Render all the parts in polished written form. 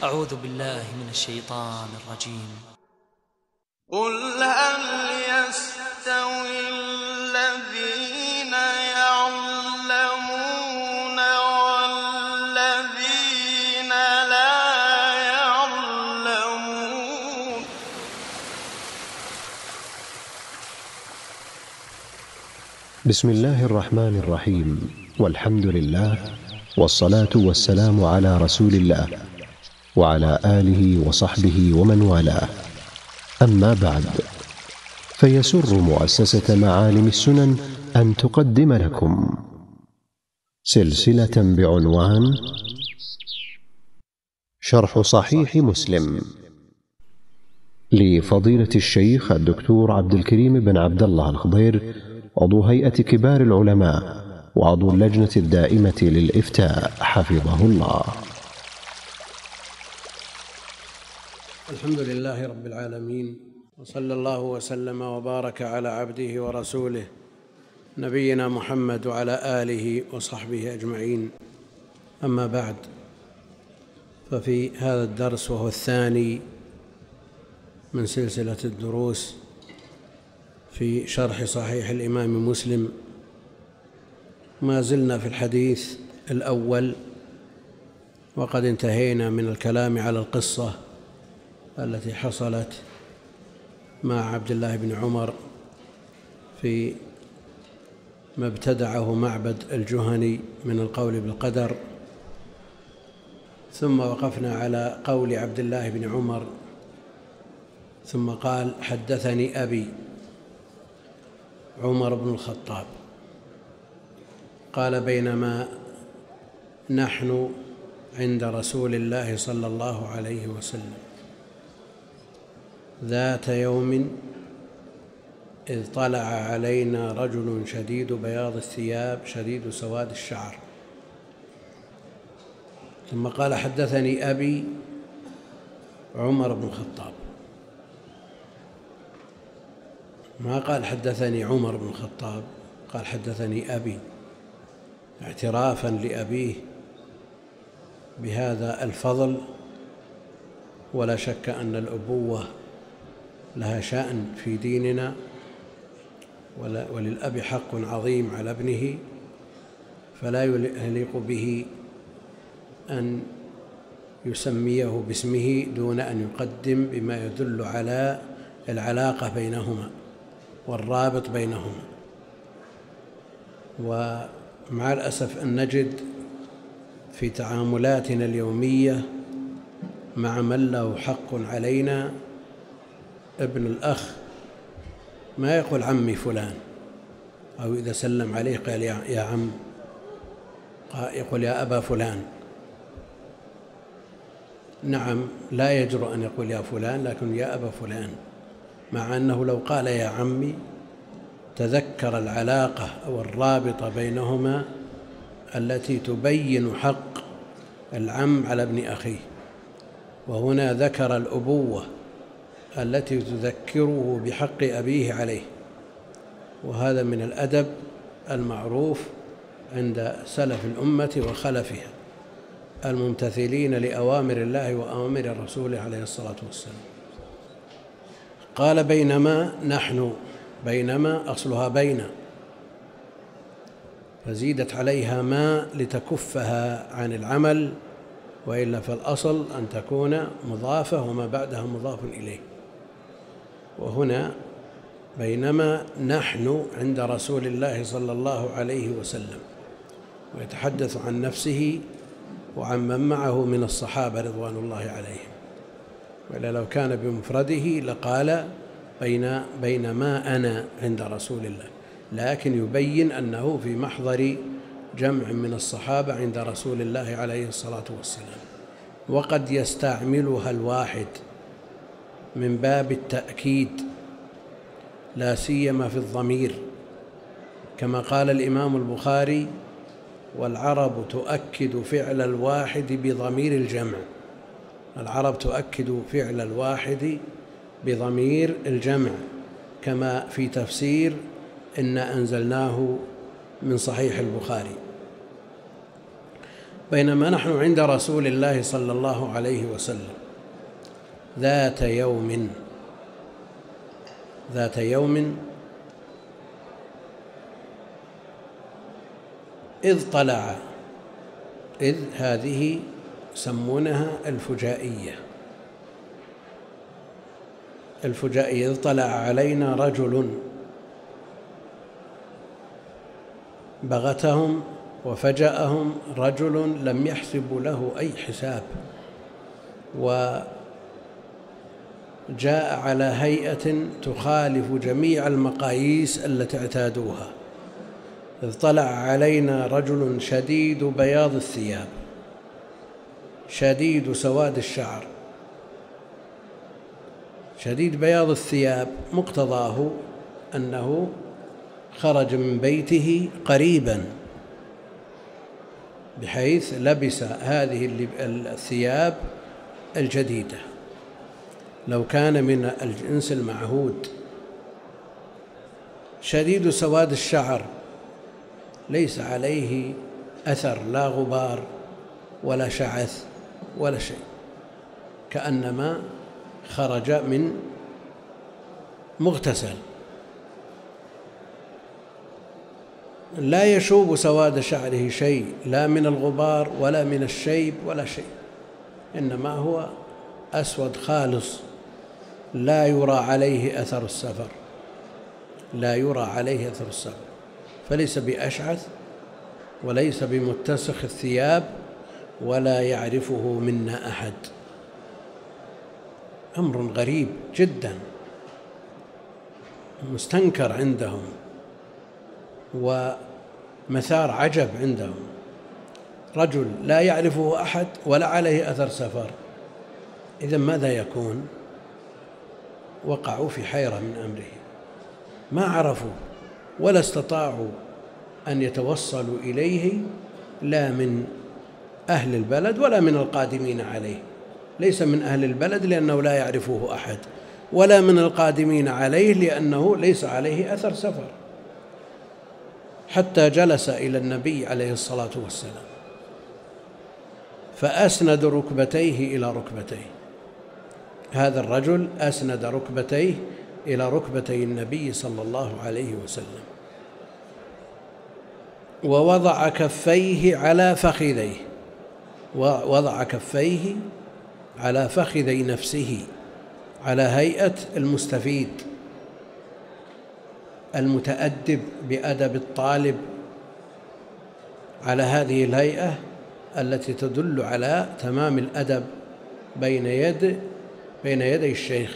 أعوذ بالله من الشيطان الرجيم. قل هل يستوي الذين يعلمون والذين لا يعلمون بسم الله الرحمن الرحيم، والحمد لله، والصلاة والسلام على رسول الله وعلى آله وصحبه ومن والاه. أما بعد، فيسر مؤسسة معالم السنن أن تقدم لكم سلسلة بعنوان شرح صحيح مسلم لفضيلة الشيخ الدكتور عبد الكريم بن عبد الله الخضير، عضو هيئة كبار العلماء وعضو اللجنة الدائمة للإفتاء، حفظه الله. الحمد لله رب العالمين، وصلى الله وسلم وبارك على عبده ورسوله نبينا محمد وعلى آله وصحبه أجمعين. أما بعد، ففي هذا الدرس، وهو الثاني من سلسلة الدروس في شرح صحيح الإمام مسلم، ما زلنا في الحديث الأول، وقد انتهينا من الكلام على القصة التي حصلت مع عبد الله بن عمر في ما ابتدعه معبد الجهني من القول بالقدر، ثم وقفنا على قول عبد الله بن عمر ثم قال: حدثني أبي عمر بن الخطاب قال: بينما نحن عند رسول الله صلى الله عليه وسلم ذات يوم إذ طلع علينا رجل شديد بياض الثياب شديد سواد الشعر. ثم قال: حدثني أبي عمر بن الخطاب. ما قال حدثني عمر بن الخطاب، قال حدثني أبي، اعترافا لأبيه بهذا الفضل. ولا شك أن الأبوة لها شأن في ديننا، وللأب حق عظيم على ابنه، فلا يليق به أن يسميه باسمه دون أن يقدم بما يدل على العلاقة بينهما والرابط بينهما. ومع الأسف أن نجد في تعاملاتنا اليومية مع من له حق علينا، ابن الأخ ما يقول عمي فلان، أو إذا سلم عليه قال يا عم، يقول يا أبا فلان. نعم، لا يجرؤ أن يقول يا فلان، لكن يا أبا فلان، مع أنه لو قال يا عمي تذكر العلاقة أو الرابطة بينهما التي تبين حق العم على ابن أخيه. وهنا ذكر الأبوة التي تذكره بحق أبيه عليه، وهذا من الأدب المعروف عند سلف الأمة وخلفها الممتثلين لأوامر الله وأوامر رسوله عليه الصلاة والسلام. قال: بينما نحن، بينما أصلها بين، فزيدت عليها ما لتكفها عن العمل، وإلا فالأصل أن تكون مضافة وما بعدها مضاف إليه. وهنا بينما نحن عند رسول الله صلى الله عليه وسلم، ويتحدث عن نفسه وعن من معه من الصحابة رضوان الله عليهم، وإلا لو كان بمفرده لقال بينما أنا عند رسول الله، لكن يبين أنه في محضر جمع من الصحابة عند رسول الله عليه الصلاة والسلام. وقد يستعملها الواحد من باب التأكيد، لا سيما في الضمير، كما قال الإمام البخاري: والعرب تؤكد فعل الواحد بضمير الجمع. العرب تؤكد فعل الواحد بضمير الجمع، كما في تفسير إنا أنزلناه من صحيح البخاري. بينما نحن عند رسول الله صلى الله عليه وسلم ذات يوم إذ هذه يسمونها الفجائية. إذ طلع علينا رجل بغتهم وفجأهم رجل لم يحسبوا له أي حساب، وجاء على هيئة تخالف جميع المقاييس التي اعتادوها. إذ طلع علينا رجل شديد بياض الثياب شديد سواد الشعر. شديد بياض الثياب مقتضاه أنه خرج من بيته قريبا، بحيث لبس هذه الثياب الجديدة. لو كان من الجنس المعهود شديد سواد الشعر ليس عليه أثر، لا غبار ولا شعث ولا شيء، كأنما خرج من مغتسل. لا يشوب سواد شعره شيء، لا من الغبار ولا من الشيب ولا شيء، إنما هو أسود خالص، لا يرى عليه أثر السفر، فليس بأشعث وليس بمتسخ الثياب ولا يعرفه منا أحد. أمر غريب جدا، مستنكر عندهم ومثار عجب عندهم. رجل لا يعرفه أحد ولا عليه أثر سفر، إذن ماذا يكون؟ وقعوا في حيرة من أمره، ما عرفوا ولا استطاعوا أن يتوصلوا إليه، لا من أهل البلد ولا من القادمين عليه. ليس من أهل البلد لأنه لا يعرفه أحد، ولا من القادمين عليه لأنه ليس عليه أثر سفر. حتى جلس إلى النبي عليه الصلاة والسلام فأسند ركبتيه إلى ركبتيه. هذا الرجل أسند ركبتيه إلى ركبتي النبي صلى الله عليه وسلم، ووضع كفيه على فخذي نفسه على هيئة المستفيد المتأدب بأدب الطالب، على هذه الهيئة التي تدل على تمام الأدب بين يدي الشيخ.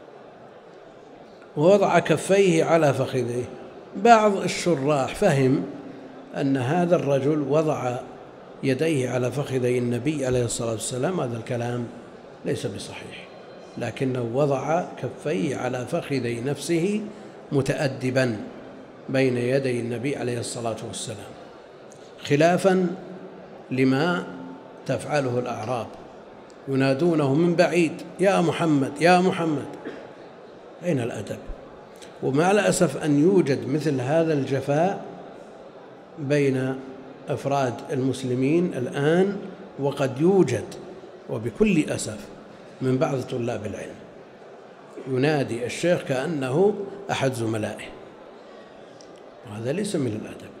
ووضع كفيه على فخذيه. بعض الشراح فهم أن هذا الرجل وضع يديه على فخذي النبي عليه الصلاة والسلام، هذا الكلام ليس بصحيح، لكنه وضع كفيه على فخذي نفسه متأدبا بين يدي النبي عليه الصلاة والسلام، خلافا لما تفعله الأعراب، ينادونه من بعيد: يا محمد يا محمد. أين الأدب؟ ومع الأسف أن يوجد مثل هذا الجفاء بين أفراد المسلمين الآن، وقد يوجد وبكل أسف من بعض طلاب العلم ينادي الشيخ كأنه أحد زملائه، وهذا ليس من الأدب.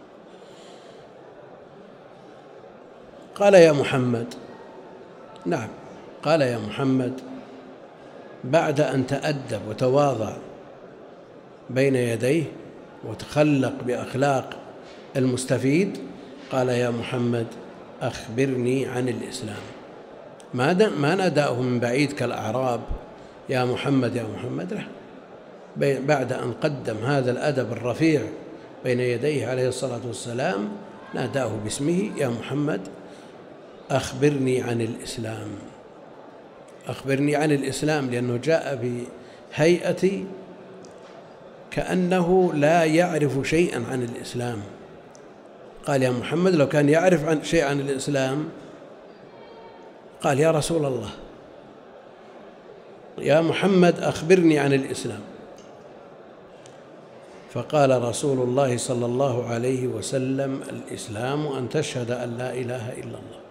قال: يا محمد. نعم، قال: يا محمد، بعد أن تأدب وتواضع بين يديه وتخلق بأخلاق المستفيد، قال: يا محمد أخبرني عن الإسلام. ما ناداه من بعيد كالأعراب: يا محمد يا محمد، لا، بعد أن قدم هذا الأدب الرفيع بين يديه عليه الصلاة والسلام ناداه باسمه: يا محمد أخبرني عن الإسلام. أخبرني عن الإسلام، لأنه جاء بهيئة كأنه لا يعرف شيئا عن الإسلام. قال: يا محمد، لو كان يعرف شيئا عن الإسلام قال: يا رسول الله، يا محمد أخبرني عن الإسلام. فقال رسول الله صلى الله عليه وسلم: الإسلام أن تشهد أن لا إله إلا الله.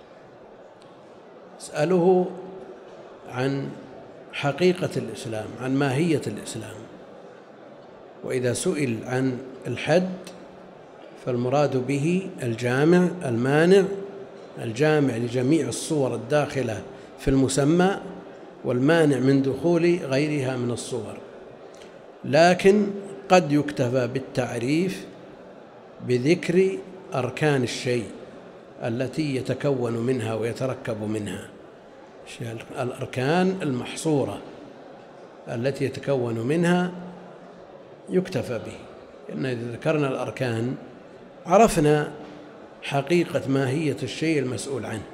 اسأله عن حقيقة الإسلام، عن ماهية الإسلام. وإذا سئل عن الحد فالمراد به الجامع المانع، الجامع لجميع الصور الداخلة في المسمى، والمانع من دخول غيرها من الصور. لكن قد يكتفى بالتعريف بذكر أركان الشيء التي يتكون منها ويتركب منها، الأركان المحصورة التي يتكون منها يكتفى به، لأن إذا ذكرنا الأركان عرفنا حقيقة ماهية الشيء المسؤول عنه.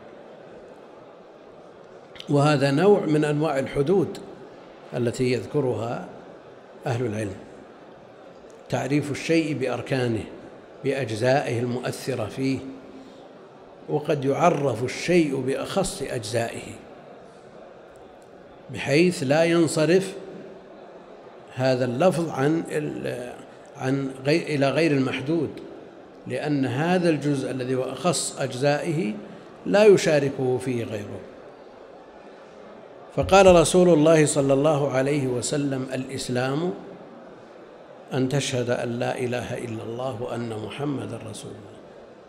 وهذا نوع من أنواع الحدود التي يذكرها أهل العلم، تعريف الشيء بأركانه بأجزائه المؤثرة فيه. وقد يعرف الشيء بأخص أجزائه بحيث لا ينصرف هذا اللفظ إلى غير المحدود، لأن هذا الجزء الذي هو أخص أجزائه لا يشاركه فيه غيره. فقال رسول الله صلى الله عليه وسلم: الإسلام أن تشهد أن لا إله إلا الله وأن محمدًا رسول الله.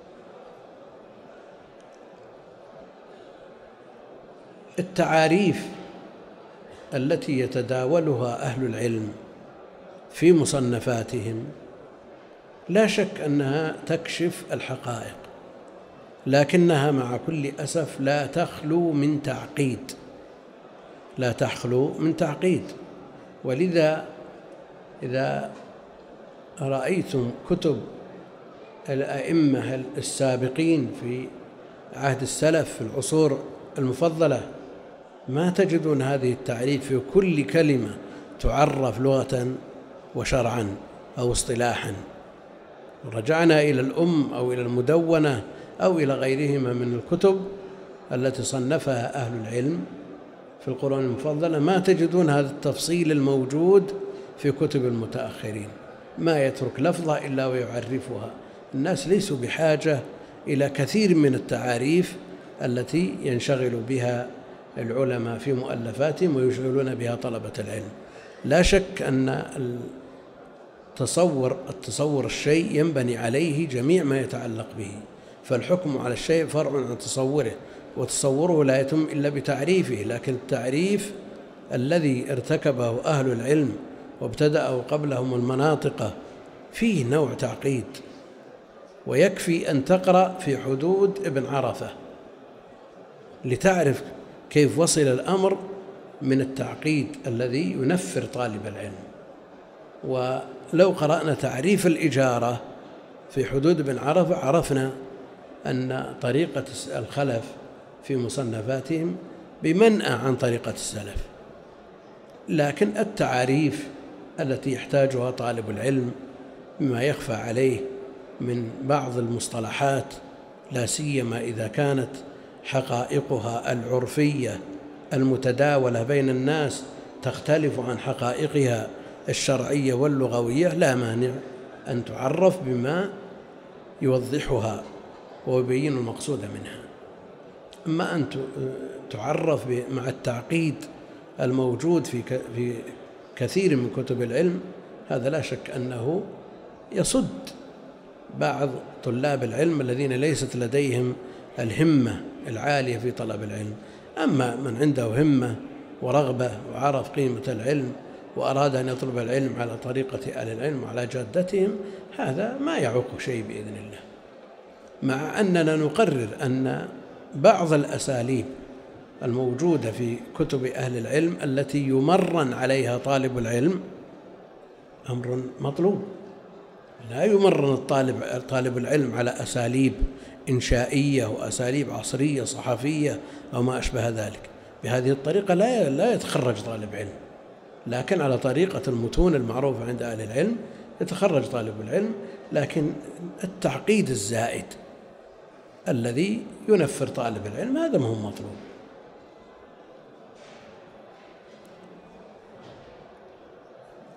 التعاريف التي يتداولها أهل العلم في مصنفاتهم لا شك أنها تكشف الحقائق، لكنها مع كل أسف لا تخلو من تعقيد. ولذا إذا رأيتم كتب الأئمة السابقين في عهد السلف في العصور المفضلة ما تجدون هذه التعريف في كل كلمة تعرف لغة وشرعا أو اصطلاحا. رجعنا إلى الأم أو إلى المدونة أو إلى غيرهما من الكتب التي صنفها أهل العلم في القرون المفضلة ما تجدون هذا التفصيل الموجود في كتب المتأخرين، ما يترك لفظة إلا ويعرفها. الناس ليسوا بحاجة إلى كثير من التعاريف التي ينشغل بها العلماء في مؤلفاتهم ويشغلون بها طلبة العلم. لا شك أن التصور الشيء ينبني عليه جميع ما يتعلق به، فالحكم على الشيء فرع عن تصوره، وتصوره لا يتم إلا بتعريفه. لكن التعريف الذي ارتكبه أهل العلم وابتدأوا قبلهم المناطق فيه نوع تعقيد، ويكفي أن تقرأ في حدود ابن عرفة لتعرف كيف وصل الأمر من التعقيد الذي ينفر طالب العلم. ولو قرأنا تعريف الإجارة في حدود ابن عرفة عرفنا أن طريقة الخلف في مصنفاتهم بمنأى عن طريقة السلف. لكن التعاريف التي يحتاجها طالب العلم مما يخفى عليه من بعض المصطلحات، لا سيما إذا كانت حقائقها العرفية المتداولة بين الناس تختلف عن حقائقها الشرعية واللغوية، لا مانع أن تعرف بما يوضحها ويبين المقصود منها. أما أن تعرف مع التعقيد الموجود في كثير من كتب العلم، هذا لا شك أنه يصد بعض طلاب العلم الذين ليست لديهم الهمة العالية في طلب العلم. أما من عنده همة ورغبة وعرف قيمة العلم وأراد أن يطلب العلم على طريقة أهل العلم وعلى جادتهم، هذا ما يعوق شيء بإذن الله. مع أننا نقرر أن بعض الأساليب الموجودة في كتب أهل العلم التي يمرن عليها طالب العلم أمر مطلوب. لا يمرن طالب العلم على أساليب إنشائية وأساليب عصرية صحفية أو ما أشبه ذلك. بهذه الطريقة لا يتخرج طالب علم، لكن على طريقة المتون المعروفة عند أهل العلم يتخرج طالب العلم. لكن التعقيد الزائد الذي ينفر طالب العلم هذا ما هو مطلوب.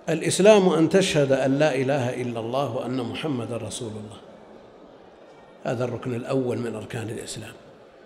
الإسلام أن تشهد أن لا إله إلا الله وأن محمد رسول الله، هذا الركن الأول من أركان الإسلام،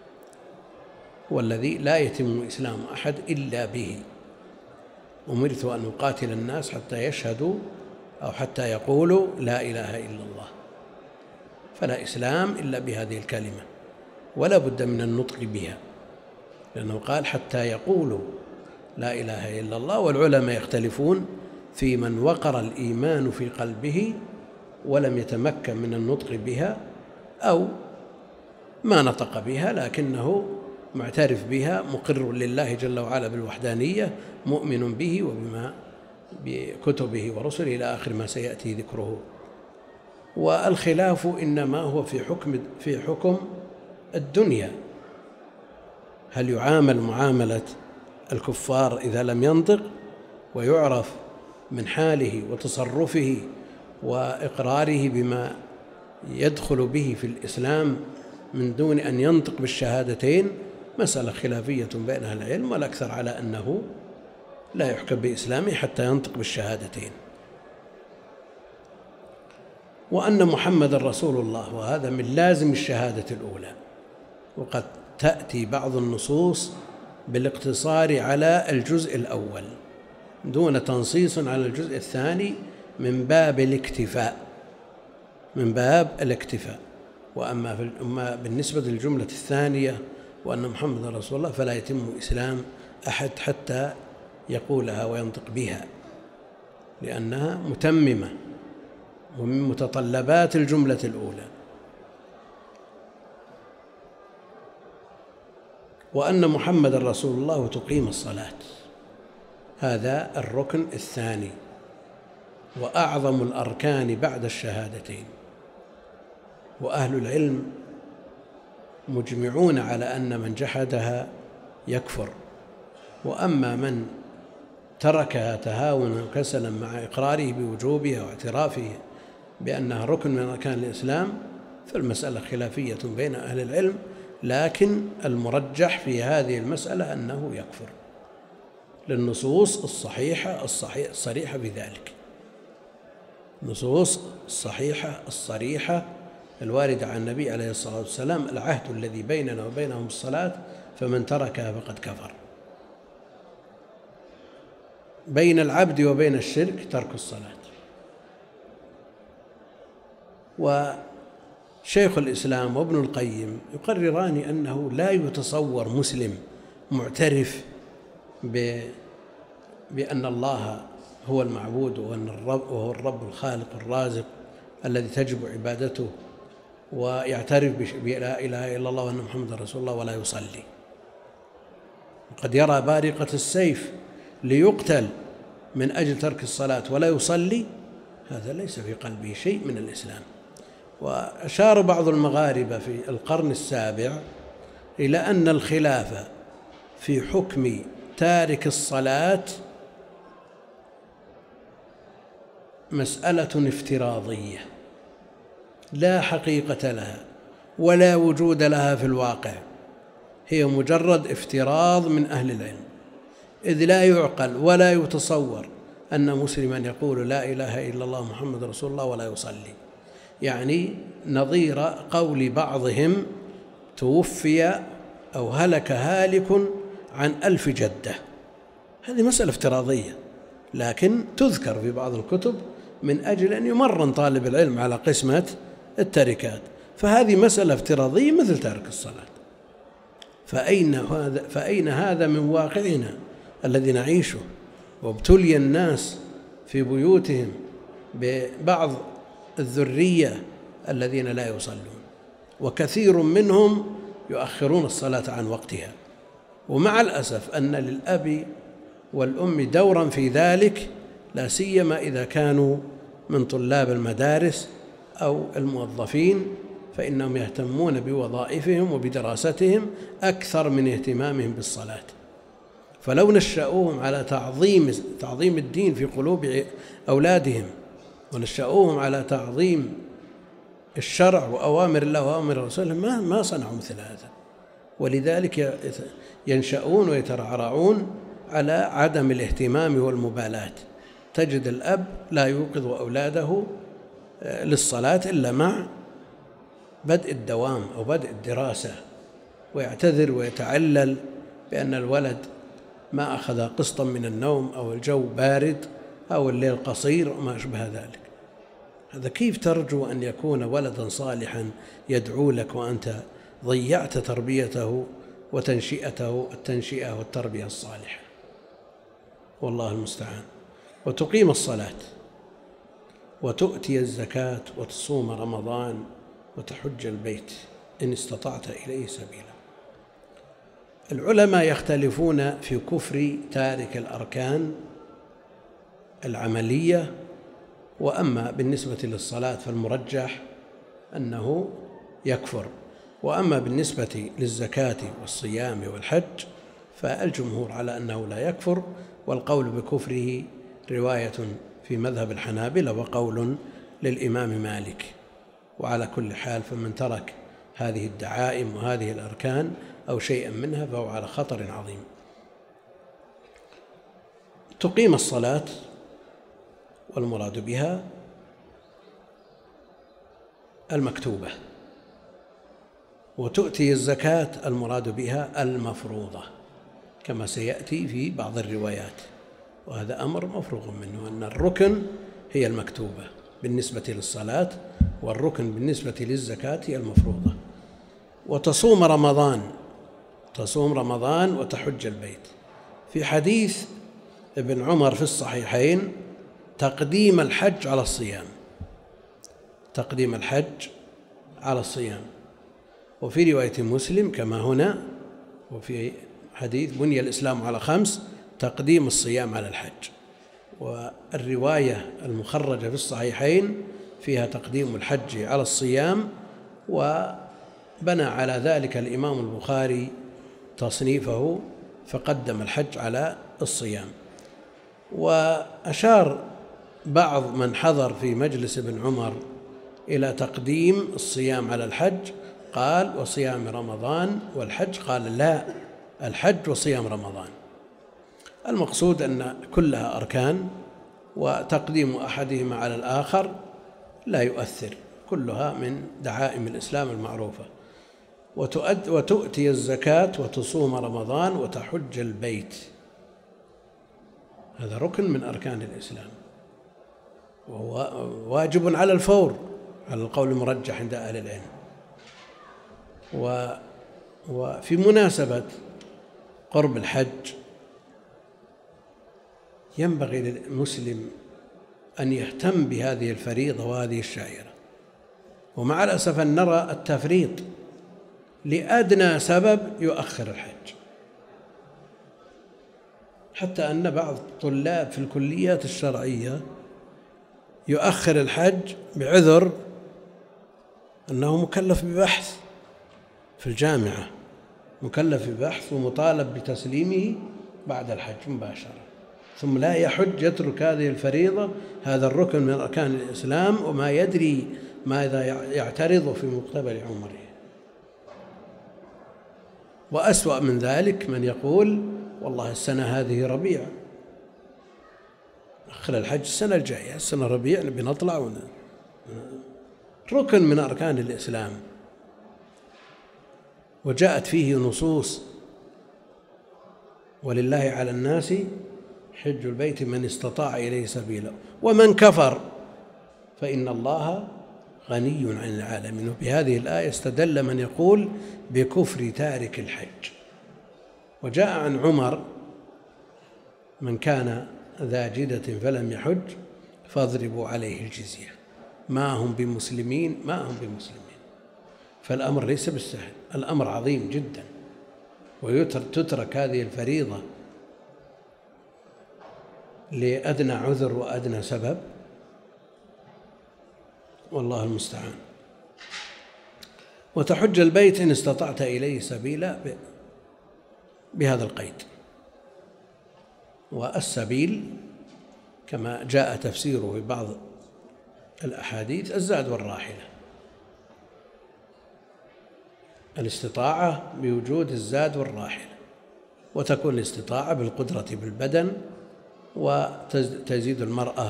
والذي لا يتم إسلام أحد إلا به. أمرت أن أقاتل الناس حتى يشهدوا أو حتى يقولوا لا إله إلا الله، فلا إسلام إلا بهذه الكلمة، ولا بد من النطق بها، لأنه قال حتى يقولوا لا إله إلا الله. والعلماء يختلفون في من وقر الإيمان في قلبه ولم يتمكن من النطق بها، أو ما نطق بها لكنه معترف بها، مقر لله جل وعلا بالوحدانية، مؤمن به وبما بكتبه ورسله إلى آخر ما سيأتي ذكره. والخلاف إنما هو في حكم الدنيا، هل يعامل معاملة الكفار إذا لم ينطق ويعرف من حاله وتصرفه وإقراره بما يدخل به في الإسلام من دون أن ينطق بالشهادتين؟ مسألة خلافية بين أهل العلم، والأكثر على أنه لا يحكم بإسلامه حتى ينطق بالشهادتين. وأن محمد رسول الله، وهذا من لازم الشهادة الأولى، وقد تأتي بعض النصوص بالاقتصار على الجزء الأول دون تنصيص على الجزء الثاني من باب الاكتفاء. وأما بالنسبة للجملة الثانية وأن محمد رسول الله فلا يتم إسلام أحد حتى يقولها وينطق بها، لأنها متممة ومن متطلبات الجملة الأولى. وأن محمد رسول الله وتقيم الصلاة، هذا الركن الثاني وأعظم الأركان بعد الشهادتين. وأهل العلم مجمعون على أن من جحدها يكفر، وأما من تركها تهاونا وكسلا مع إقراره بوجوبها واعترافه بأنها ركن من أركان الإسلام فالمسألة خلافية بين أهل العلم، لكن المرجح في هذه المسألة أنه يكفر للنصوص الصريحة بذلك، النصوص الصحيحة الصريحة الواردة عن النبي عليه الصلاة والسلام: العهد الذي بيننا وبينهم الصلاة فمن تركها فقد كفر. بين العبد وبين الشرك ترك الصلاة. وشيخ الإسلام وابن القيم يقرران أنه لا يتصور مسلم معترف بأن الله هو المعبود وهو الرب الخالق الرازق الذي تجب عبادته، ويعترف بلا إله إلا الله وأن محمد رسول الله ولا يصلي. وقد يرى بارقة السيف ليقتل من أجل ترك الصلاة ولا يصلي، هذا ليس في قلبه شيء من الإسلام. وأشار بعض المغاربة في القرن السابع إلى أن الخلاف في حكم تارك الصلاة مسألة افتراضية لا حقيقة لها ولا وجود لها في الواقع، هي مجرد افتراض من أهل العلم، إذ لا يعقل ولا يتصور أن مسلما يقول لا إله إلا الله محمد رسول الله ولا يصلي، يعني نظير قول بعضهم: توفي أو هلك هالك عن 1000 جدة. هذه مسألة افتراضية، لكن تذكر في بعض الكتب من أجل أن يمرن طالب العلم على قسمة التركات. فهذه مسألة افتراضية مثل تارك الصلاة. فأين هذا من واقعنا الذي نعيشه؟ وابتلي الناس في بيوتهم ببعض الذرية الذين لا يصلون، وكثير منهم يؤخرون الصلاة عن وقتها. ومع الأسف أن للأب والأم دورا في ذلك، لا سيما إذا كانوا من طلاب المدارس أو الموظفين، فإنهم يهتمون بوظائفهم وبدراستهم أكثر من اهتمامهم بالصلاة. فلو نشأوهم على تعظيم الدين في قلوب أولادهم، ونشأوهم على تعظيم الشرع وأوامر الله وأوامر رسوله، ما صنعوا مثل هذا. ولذلك ينشأون ويترعرعون على عدم الاهتمام والمبالاة. تجد الأب لا يوقظ أولاده للصلاة إلا مع بدء الدوام أو بدء الدراسة، ويعتذر ويتعلل بأن الولد ما أخذ قسطا من النوم أو الجو بارد أو الليل قصير وما أشبه ذلك. هذا كيف ترجو أن يكون ولدا صالحا يدعو لك وأنت ضيعت تربيته وتنشئته التنشئة والتربية الصالحة؟ والله المستعان. وتقيم الصلاة وتؤتي الزكاة وتصوم رمضان وتحج البيت إن استطعت إليه سبيلا. العلماء يختلفون في كفر تارك الأركان العملية، وأما بالنسبة للصلاة فالمرجح أنه يكفر، وأما بالنسبة للزكاة والصيام والحج فالجمهور على أنه لا يكفر، والقول بكفره رواية في مذهب الحنابلة وقول للإمام مالك. وعلى كل حال فمن ترك هذه الدعائم وهذه الأركان أو شيئا منها فهو على خطر عظيم. تقيم الصلاة والمراد بها المكتوبة، وتؤتي الزكاة المراد بها المفروضة كما سيأتي في بعض الروايات، وهذا أمر مفروغ منه أن الركن هي المكتوبة بالنسبة للصلاة، والركن بالنسبة للزكاة هي المفروضة. وتصوم رمضان وتحج البيت. في حديث ابن عمر في الصحيحين تقديم الحج على الصيام، وفي رواية مسلم كما هنا، وفي حديث بني الإسلام على 5 تقديم الصيام على الحج. والرواية المخرجة في الصحيحين فيها تقديم الحج على الصيام، وبنى على ذلك الإمام البخاري تصنيفه فقدم الحج على الصيام. وأشار بعض من حضر في مجلس ابن عمر إلى تقديم الصيام على الحج، قال وصيام رمضان والحج، قال لا، الحج وصيام رمضان. المقصود أن كلها أركان، وتقديم أحدهما على الآخر لا يؤثر، كلها من دعائم الإسلام المعروفة. وتؤتي الزكاة وتصوم رمضان وتحج البيت، هذا ركن من أركان الإسلام، وهو واجب على الفور على القول المرجح عند أهل العلم. وفي مناسبة قرب الحج ينبغي للمسلم أن يهتم بهذه الفريضة وهذه الشعيرة، ومع الأسف أن نرى التفريط لأدنى سبب يؤخر الحج، حتى أن بعض الطلاب في الكليات الشرعية يؤخر الحج بعذر أنه مكلف ببحث في الجامعة، مكلف ببحث ومطالب بتسليمه بعد الحج مباشرة، ثم لا يحج، يترك هذه الفريضة، هذا الركن من أركان الإسلام، وما يدري ماذا يعترض في مقتبل عمره. وأسوأ من ذلك من يقول والله السنة هذه ربيع، أخر الحج السنة الجاية، السنة ربيع نبي نطلع ركن من أركان الإسلام، وجاءت فيه نصوص ولله على الناس حج البيت من استطاع إليه سبيلا ومن كفر فإن الله غني عن العالمين. وبهذه الآية استدل من يقول بكفر تارك الحج. وجاء عن عمر من كان ذا جدة فلم يحج فاضربوا عليه الجزية، ما هم بمسلمين. فالأمر ليس بالسهل، الأمر عظيم جدا، وتترك هذه الفريضة لأدنى عذر وأدنى سبب، والله المستعان. وتحج البيت إن استطعت إليه سبيلا بهذا القيد. والسبيل كما جاء تفسيره في بعض الأحاديث الزاد والراحلة، الاستطاعة بوجود الزاد والراحلة، وتكون الاستطاعة بالقدرة بالبدن وتزيد المرأة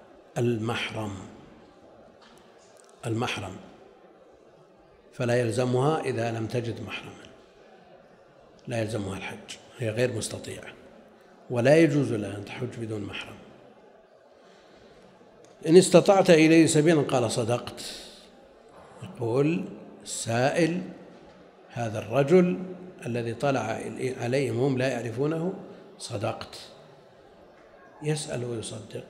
المحرم، فلا يلزمها إذا لم تجد محرما، لا يلزمها الحج، هي غير مستطيعة، ولا يجوز لها أن تحج بدون محرم. إن استطعت إليه سبيلا قال صدقت. يقول السائل: هذا الرجل الذي طلع عليهم هم لا يعرفونه صدقت. يسأل ويصدق،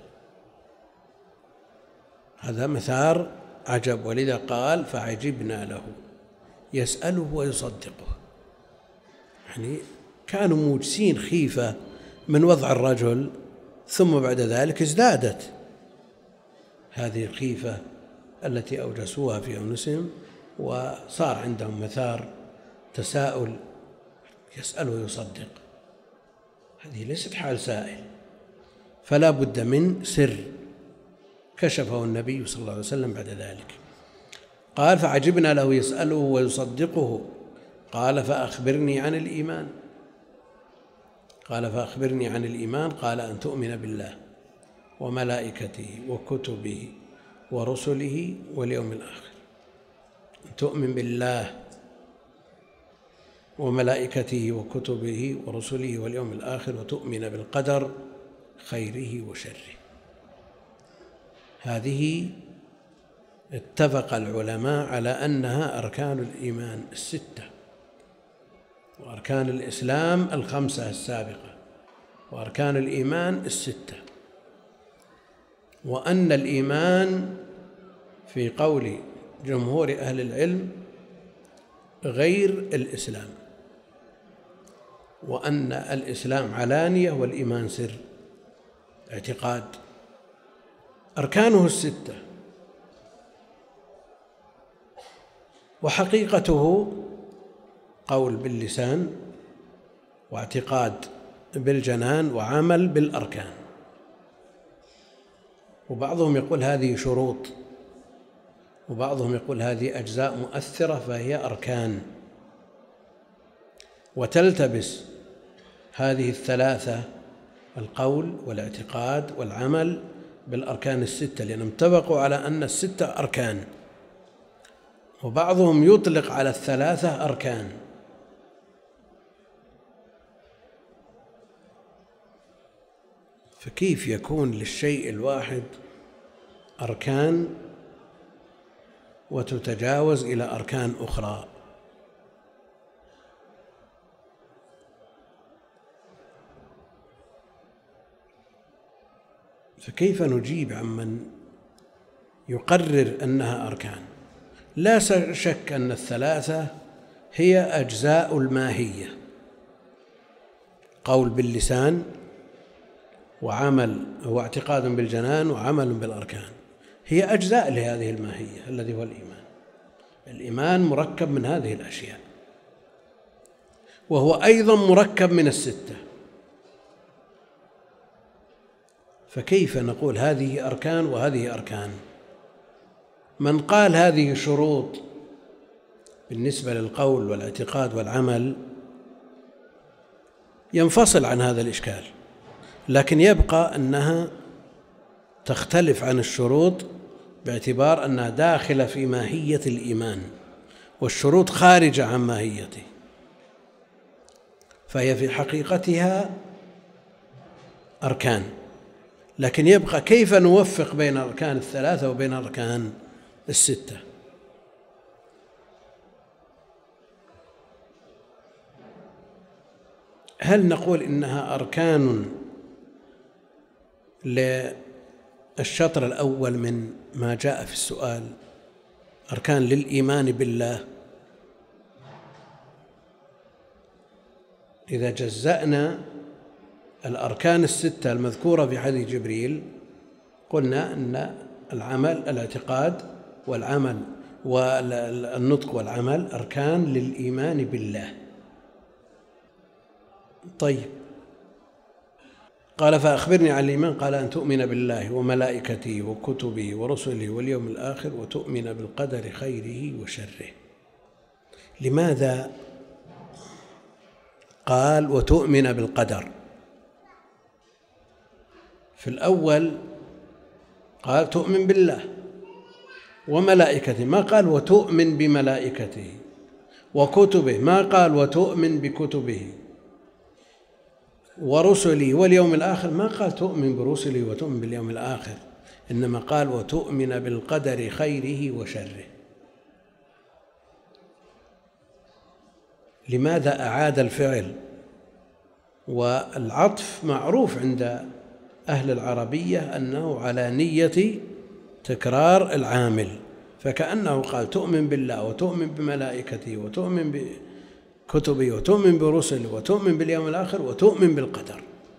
هذا مثار عجب، ولذا قال فعجبنا له، يسأله ويصدقه، يعني كانوا موجسين خيفة من وضع الرجل، ثم بعد ذلك ازدادت هذه الخيفة التي أوجسوها في أنفسهم، وصار عندهم مثار تساؤل، يسأل ويصدق. هذه ليست حال سائل، فلا بد من سر كشفه النبي صلى الله عليه وسلم بعد ذلك. قال فعجبنا له يسأله ويصدقه. قال فأخبرني عن الإيمان. قال أن تؤمن بالله وملائكته وكتبه ورسله واليوم الآخر. أن تؤمن بالله وملائكته وكتبه ورسله واليوم الآخر، وتؤمن بالقدر خيره وشره. هذه اتفق العلماء على أنها أركان الإيمان الستة، وأركان الإسلام الخمسة السابقة، وأركان الإيمان الستة، وأن الإيمان في قول جمهور أهل العلم غير الإسلام، وأن الإسلام علانية والإيمان سر اعتقاد. أركانه الستة، وحقيقته قول باللسان واعتقاد بالجنان وعمل بالأركان. وبعضهم يقول هذه شروط، وبعضهم يقول هذه أجزاء مؤثرة فهي أركان، وتلتبس هذه الثلاثة القول والاعتقاد والعمل بالأركان الستة، لأنهم اتفقوا على أن الستة أركان، وبعضهم يطلق على الثلاثة أركان. فكيف يكون للشيء الواحد أركان وتتجاوز إلى أركان أخرى؟ فكيف نجيب عمن يقرر أنها أركان؟ لا شك أن الثلاثة هي أجزاء الماهية، قول باللسان وعمل واعتقاد بالجنان وعمل بالأركان، هي أجزاء لهذه الماهية الذي هو الإيمان. الإيمان مركب من هذه الأشياء، وهو أيضا مركب من الستة، فكيف نقول هذه أركان وهذه أركان؟ من قال هذه شروط بالنسبة للقول والاعتقاد والعمل ينفصل عن هذا الإشكال، لكن يبقى أنها تختلف عن الشروط باعتبار أنها داخلة في ماهية الإيمان، والشروط خارجة عن ماهيته، فهي في حقيقتها أركان. لكن يبقى كيف نوفق بين الأركان الثلاثة وبين الأركان الستة؟ هل نقول إنها أركان للشطر الأول من ما جاء في السؤال، أركان للإيمان بالله؟ إذا جزأنا الأركان الستة المذكورة في حديث جبريل قلنا أن العمل الاعتقاد والعمل والنطق والعمل أركان للإيمان بالله. طيب، قال فأخبرني عن الإيمان. قال أن تؤمن بالله وملائكته وكتبه ورسله واليوم الآخر وتؤمن بالقدر خيره وشره. لماذا قال وتؤمن بالقدر؟ في الأول قال تؤمن بالله وملائكته، ما قال وتؤمن بملائكته، وكتبه ما قال وتؤمن بكتبه، ورسلي واليوم الآخر ما قال تؤمن برسلي وتؤمن باليوم الآخر، إنما قال وتؤمن بالقدر خيره وشره. لماذا أعاد الفعل؟ والعطف معروف عند أهل العربية أنه على نية تكرار العامل، فكأنه قال تؤمن بالله وتؤمن بملائكته وتؤمن بكتبه وتؤمن برسله وتؤمن باليوم الآخر وتؤمن بالقدر.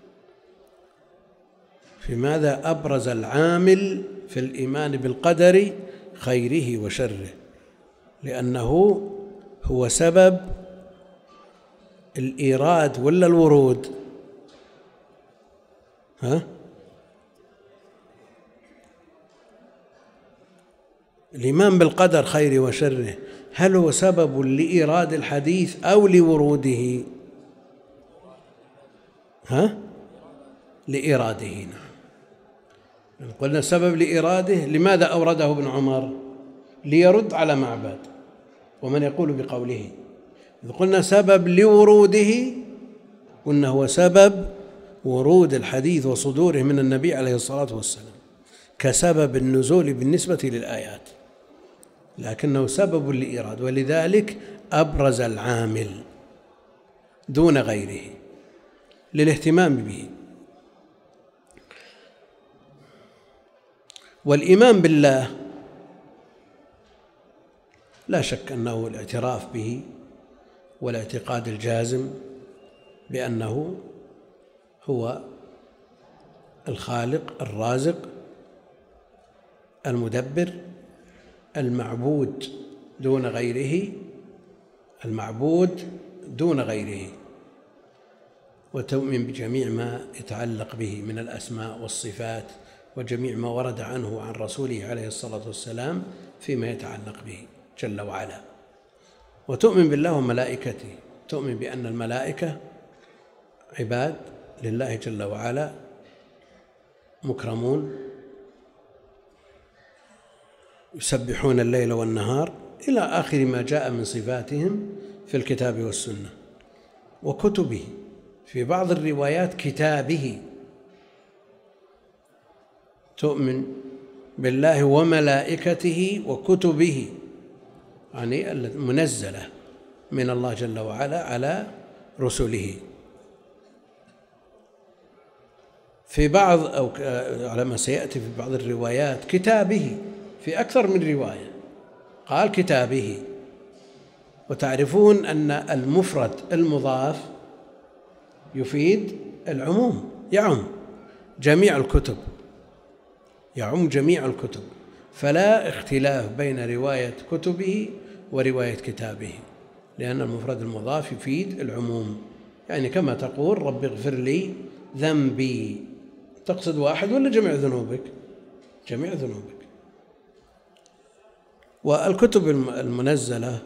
في ماذا أبرز العامل في الإيمان بالقدر خيره وشره؟ لأنه هو سبب الإيراد ولا الورود؟ الإيمان بالقدر خيره وشره هل هو سبب لإيراد الحديث أو لوروده؟ لإيراده. نعم، قلنا سبب لإيراده. لماذا أورده ابن عمر؟ ليرد على معبد ومن يقول بقوله. إذ قلنا سبب لوروده قلنا هو سبب ورود الحديث وصدوره من النبي عليه الصلاة والسلام كسبب النزول بالنسبة للآيات، لكنه سبب لإيراد، ولذلك أبرز العامل دون غيره للاهتمام به. والإيمان بالله لا شك أنه الاعتراف به والاعتقاد الجازم بأنه هو الخالق الرازق المدبر المعبود دون غيره، المعبود دون غيره، وتؤمن بجميع ما يتعلق به من الأسماء والصفات وجميع ما ورد عنه عن رسوله عليه الصلاة والسلام فيما يتعلق به جل وعلا. وتؤمن بالله وملائكته، تؤمن بأن الملائكة عباد لله جل وعلا مكرمون يسبحون الليل والنهار إلى آخر ما جاء من صفاتهم في الكتاب والسنة. وكتبه، في بعض الروايات كتابه، تؤمن بالله وملائكته وكتبه، يعني المنزلة من الله جل وعلا على رسله. في بعض أو على ما سيأتي في بعض الروايات كتابه، في أكثر من رواية قال كتابه. وتعرفون أن المفرد المضاف يفيد العموم، يعم جميع الكتب، يعم جميع الكتب، فلا اختلاف بين رواية كتبه ورواية كتابه، لأن المفرد المضاف يفيد العموم. يعني كما تقول رب اغفر لي ذنبي، تقصد واحد ولا جميع ذنوبك؟ جميع ذنوبك. والكتب المنزلة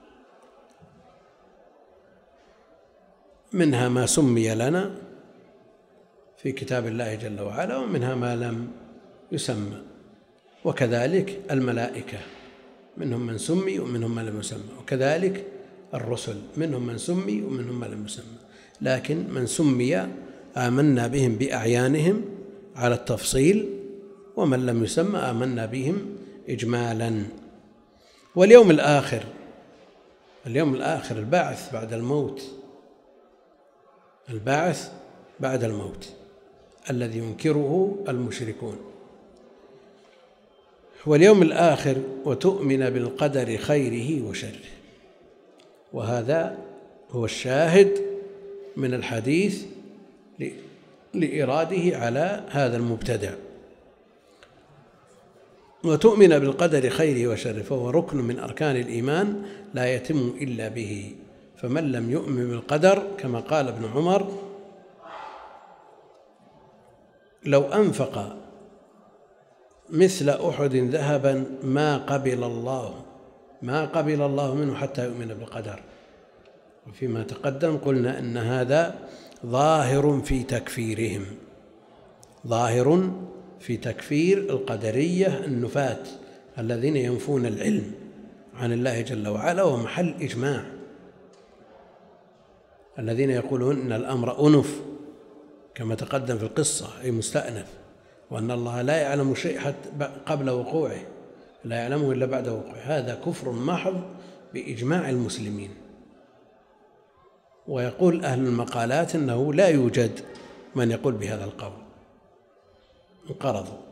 منها ما سمي لنا في كتاب الله جل وعلا، ومنها ما لم يسمى، وكذلك الملائكة منهم من سمي ومنهم من لم يسمى، وكذلك الرسل منهم من سمي ومنهم من لم يسمى، لكن من سمي آمنا بهم بأعيانهم على التفصيل، ومن لم يسمى آمنا بهم إجمالا. واليوم الآخر، اليوم الآخر البعث بعد الموت، البعث بعد الموت الذي ينكره المشركون. واليوم الآخر وتؤمن بالقدر خيره وشره، وهذا هو الشاهد من الحديث لإراده على هذا المبتدع. وتؤمن بالقدر خيره وشره فهو ركن من أركان الإيمان لا يتم إلا به، فمن لم يؤمن بالقدر كما قال ابن عمر لو أنفق مثل أحد ذهبا ما قبل الله منه حتى يؤمن بالقدر. وفيما تقدم قلنا أن هذا ظاهر في تكفيرهم، ظاهر في تكفير القدرية النفاة الذين ينفون العلم عن الله جل وعلا، ومحل إجماع، الذين يقولون إن الأمر أنف كما تقدم في القصة أي مستأنف، وأن الله لا يعلم شيء حتى قبل وقوعه، لا يعلمه إلا بعد وقوعه. هذا كفر محض بإجماع المسلمين. ويقول أهل المقالات أنه لا يوجد من يقول بهذا القول، انقرضوا.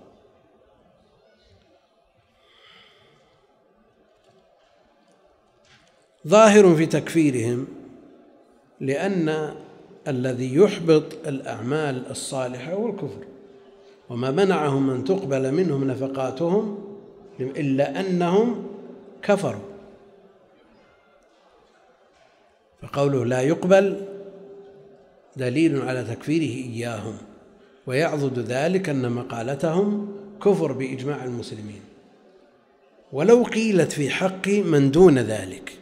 ظاهر في تكفيرهم، لأن الذي يحبط الأعمال الصالحة هو الكفر، وما منعهم أن تقبل منهم نفقاتهم إلا أنهم كفروا، فقوله لا يقبل دليل على تكفيره إياهم، ويعضد ذلك أن مقالتهم كفر بإجماع المسلمين. ولو قيلت في حق من دون ذلك،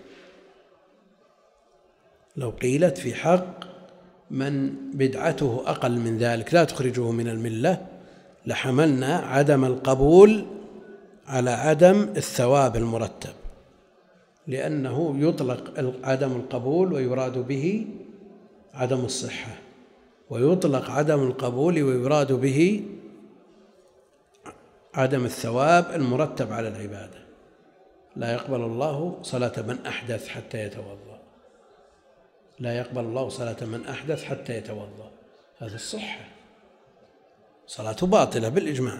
لو قيلت في حق من بدعته أقل من ذلك لا تخرجه من الملة، لحملنا عدم القبول على عدم الثواب المرتب، لأنه يطلق عدم القبول ويراد به عدم الصحة، ويطلق عدم القبول ويراد به عدم الثواب المرتب على العبادة. لا يقبل الله صلاة من أحدث حتى يتوضأ، لا يقبل الله صلاة من أحدث حتى يتوضأ، هذا الصحة، صلاته باطلة بالإجماع.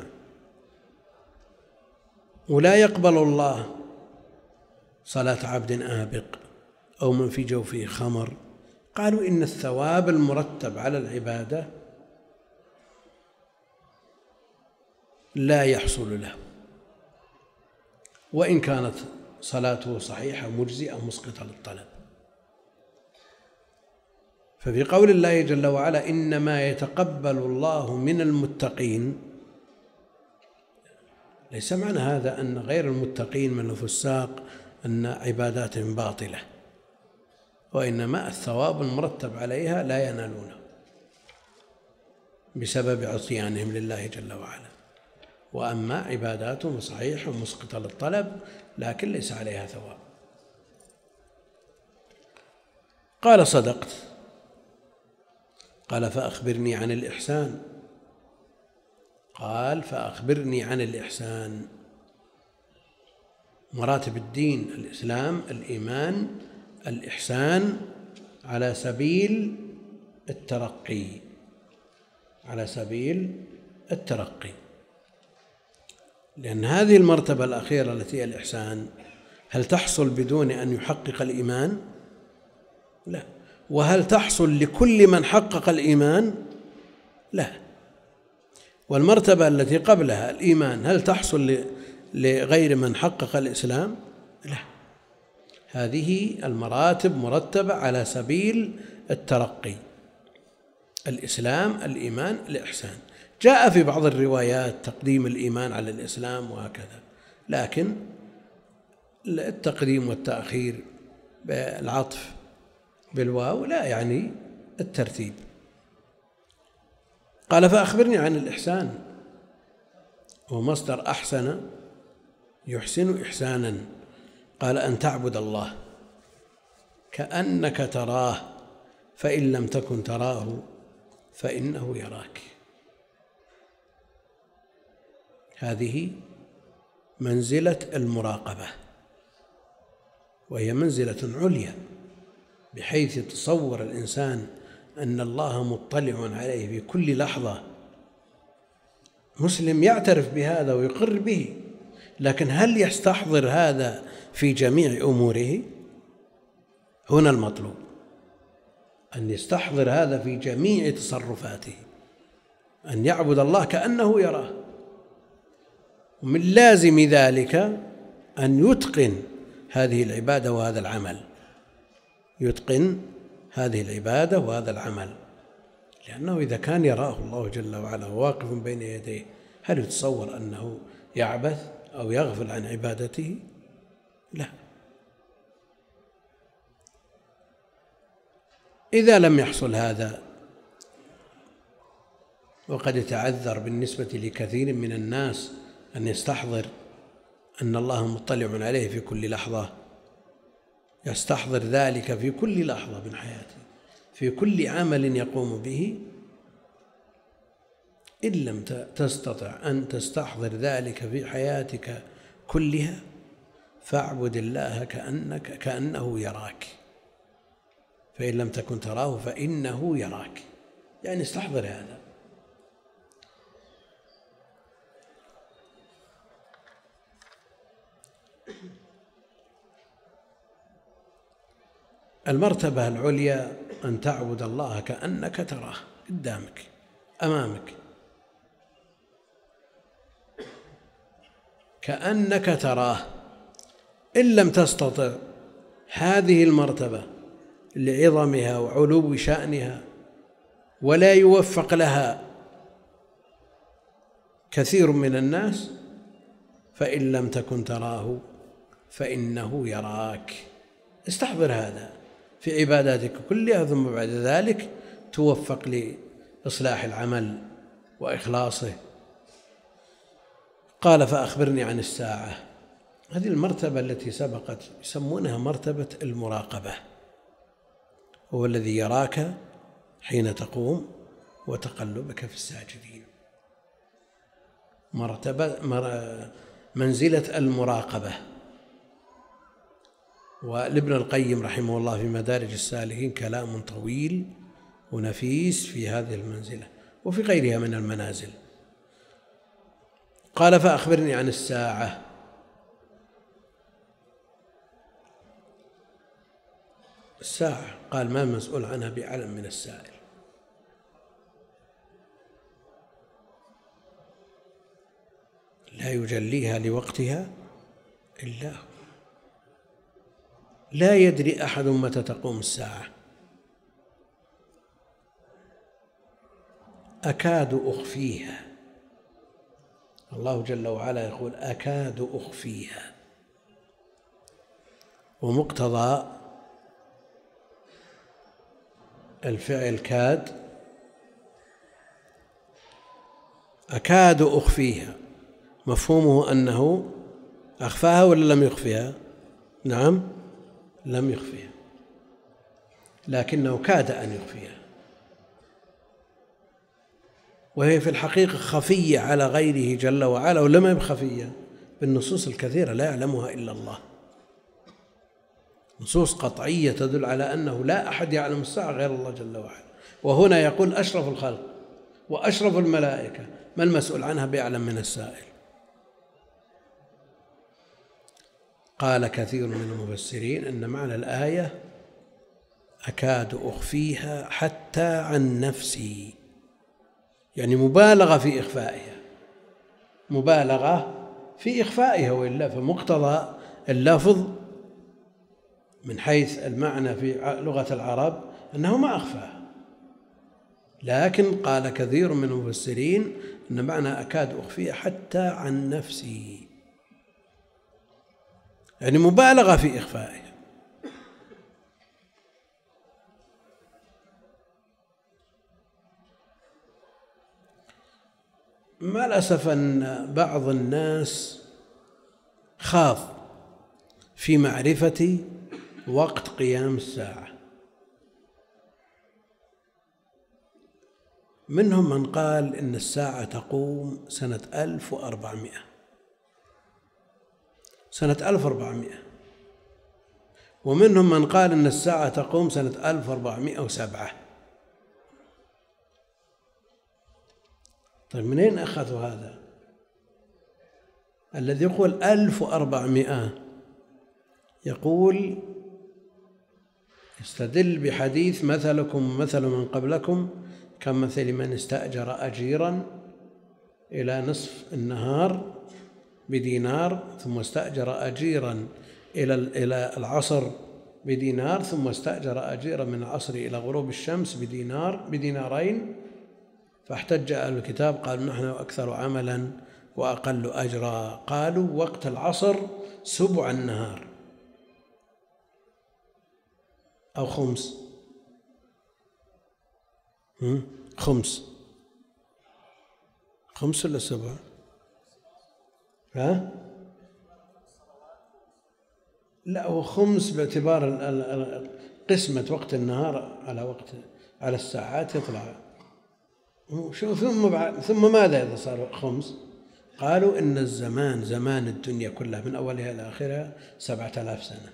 ولا يقبل الله صلاة عبد آبق أو من في جوفه خمر. قالوا إن الثواب المرتب على العبادة لا يحصل له، وإن كانت صلاته صحيحة مجزئة مسقطة للطلب. ففي قول الله جل وعلا إنما يتقبل الله من المتقين، ليس معنى هذا أن غير المتقين من الفساق أن عباداتهم باطلة، وإنما الثواب المرتب عليها لا ينالونه بسبب عصيانهم لله جل وعلا. وأما عباداتهم صحيحة مسقطة للطلب لكن ليس عليها ثواب. قال صدقت. قال فأخبرني عن الإحسان. قال فأخبرني عن الإحسان. مراتب الدين: الإسلام، الإيمان، الإحسان، على سبيل الترقي، على سبيل الترقي. لأن هذه المرتبة الأخيرة التي هي الإحسان هل تحصل بدون أن يحقق الإيمان؟ لا. وهل تحصل لكل من حقق الإيمان؟ لا. والمرتبة التي قبلها الإيمان هل تحصل لغير من حقق الإسلام؟ لا. هذه المراتب مرتبة على سبيل الترقي: الإسلام، الإيمان، الإحسان. جاء في بعض الروايات تقديم الإيمان على الإسلام وهكذا، لكن التقديم والتأخير بالعطف بالواو لا يعني الترتيب. قال فأخبرني عن الإحسان، ومصدر أحسن يحسن إحسانا. قال أن تعبد الله كأنك تراه فإن لم تكن تراه فإنه يراك. هذه منزلة المراقبة، وهي منزلة عليا، بحيث يتصور الإنسان أن الله مطلع عليه في كل لحظة. مسلم يعترف بهذا ويقر به، لكن هل يستحضر هذا في جميع أموره؟ هنا المطلوب أن يستحضر هذا في جميع تصرفاته، أن يعبد الله كأنه يراه. ومن لازم ذلك أن يتقن هذه العبادة وهذا العمل، يتقن هذه العبادة وهذا العمل، لأنه إذا كان يراه الله جل وعلا واقف بين يديه هل يتصور أنه يعبث أو يغفل عن عبادته؟ لا. إذا لم يحصل هذا وقد يتعذر بالنسبة لكثير من الناس أن يستحضر أن الله مطلع عليه في كل لحظة، يستحضر ذلك في كل لحظة من حياته، في كل عمل يقوم به. إن لم تستطع أن تستحضر ذلك في حياتك كلها فاعبد الله كأنه يراك، فإن لم تكن تراه فإنه يراك، يعني استحضر هذا. المرتبة العليا أن تعبد الله كأنك تراه قدامك أمامك، كأنك تراه. إن لم تستطع هذه المرتبة لعظمها وعلو شأنها ولا يوفق لها كثير من الناس، فإن لم تكن تراه فإنه يراك. استحضر هذا في عباداتك كلها، ثم بعد ذلك توفق لإصلاح العمل وإخلاصه. قال فأخبرني عن الساعة. هذه المرتبة التي سبقت يسمونها مرتبة المراقبة، هو الذي يراك حين تقوم وتقلبك في الساجدين. منزلة المراقبة. ولابن القيم رحمه الله في مدارج السالكين كلام طويل ونفيس في هذه المنزلة وفي غيرها من المنازل. قال فأخبرني عن الساعة. الساعة قال ما المسؤول عنها بأعلم من السائل. لا يجليها لوقتها إلا هو. لا يدري أحد متى تقوم الساعة. أكاد أخفيها. الله جل وعلا يقول أكاد أخفيها، ومقتضى الفعل كاد أكاد أخفيها مفهومه أنه أخفاها ولا لم يخفيها؟ نعم لم يخفيها، لكنه كاد أن يخفيها، وهي في الحقيقة خفية على غيره جل وعلا، ولما هي خفية بالنصوص الكثيرة لا يعلمها إلا الله، نصوص قطعية تدل على أنه لا أحد يعلم الساعة غير الله جل وعلا. وهنا يقول أشرف الخلق وأشرف الملائكة ما المسؤول عنها بأعلم من السائل. قال كثير من المفسرين أن معنى الآية أكاد أخفيها حتى عن نفسي، يعني مبالغة في إخفائها، مبالغة في إخفائها، وإلا فمقتضى اللفظ من حيث المعنى في لغة العرب أنه ما أخفاها، لكن قال كثير من المفسرين أن معنى أكاد أخفيها حتى عن نفسي، يعني مبالغة في إخفائها. مع الأسف أن بعض الناس خاض في معرفة وقت قيام الساعة، منهم من قال إن الساعة تقوم سنة 1400، سنة 1400، ومنهم من قال إن الساعة تقوم سنة 1407. طيب منين أخذوا هذا؟ الذي يقول 1400 يقول استدل بحديث مثلكم ومثل من قبلكم كمثل من استأجر أجيرا إلى نصف النهار بدينار، ثم استأجر أجيرا إلى العصر بدينار، ثم استأجر أجيرا من العصر إلى غروب الشمس بدينارين، فاحتج أهل الكتاب قالوا نحن أكثر عملا وأقل أجرا، قالوا وقت العصر سبع النهار أو خمس، 5 ولا 7؟ ها؟ لا، هو 5 باعتبار قسمة وقت النهار على الساعات يطلع. ثم ماذا إذا صار 5؟ قالوا إن الزمان زمان الدنيا كلها من أولها إلى آخرها 7000 سنة،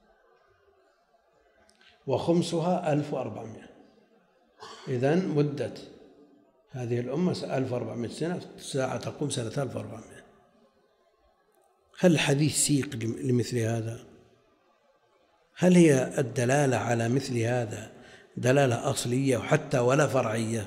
وخمسها 1400. إذن مدة هذه الأمة 1400 سنة، الساعة تقوم سنة 1400. هل الحديث سيق لمثل هذا؟ هل هي الدلالة على مثل هذا دلالة أصلية وحتى ولا فرعية؟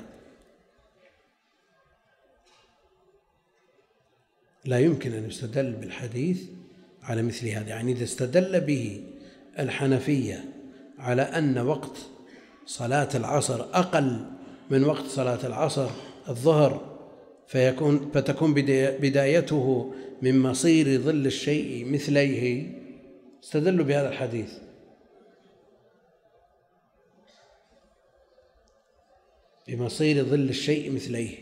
لا يمكن أن يستدل بالحديث على مثل هذا. يعني إذا استدل به الحنفية على أن وقت صلاة العصر أقل من وقت صلاة العصر الظهر، فتكون بدايته من مصير ظل الشيء مثليه، استدلوا بهذا الحديث. بمصير ظل الشيء مثليه،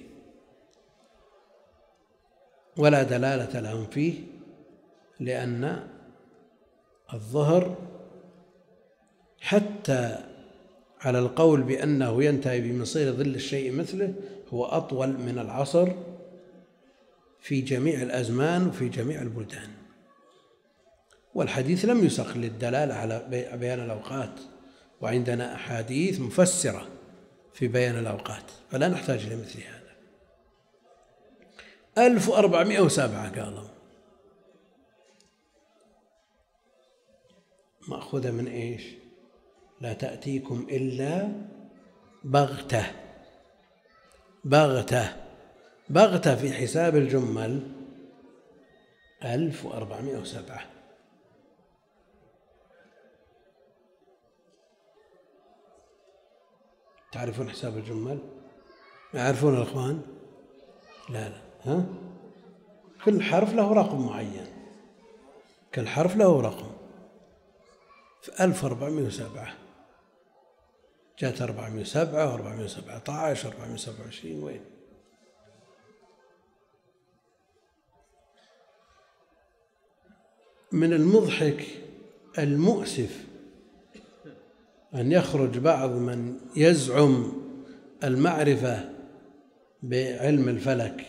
ولا دلالة لهم فيه، لأن الظهر حتى على القول بأنه ينتهي بمصير ظل الشيء مثله هو أطول من العصر في جميع الأزمان وفي جميع البلدان. والحديث لم يسق للدلالة على بيان الأوقات، وعندنا أحاديث مفسرة في بيان الأوقات، فلا نحتاج لمثل هذا. 1407 قالوا، مأخوذة من إيش؟ لا تأتيكم إلا بغتة. بغتة في حساب الجمل 1407. تعرفون حساب الجمل؟ يعرفون الأخوان؟ لا ها؟ كل حرف له رقم معين، كل حرف له رقم. في 1407 جاءت 407 و417 و427، وين؟ من المضحك المؤسف أن يخرج بعض من يزعم المعرفة بعلم الفلك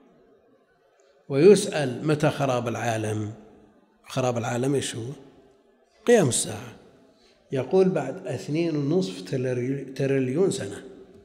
ويسأل متى خراب العالم. خراب العالم إيش هو؟ قيام الساعة. يقول بعد 2.5 تريليون سنة.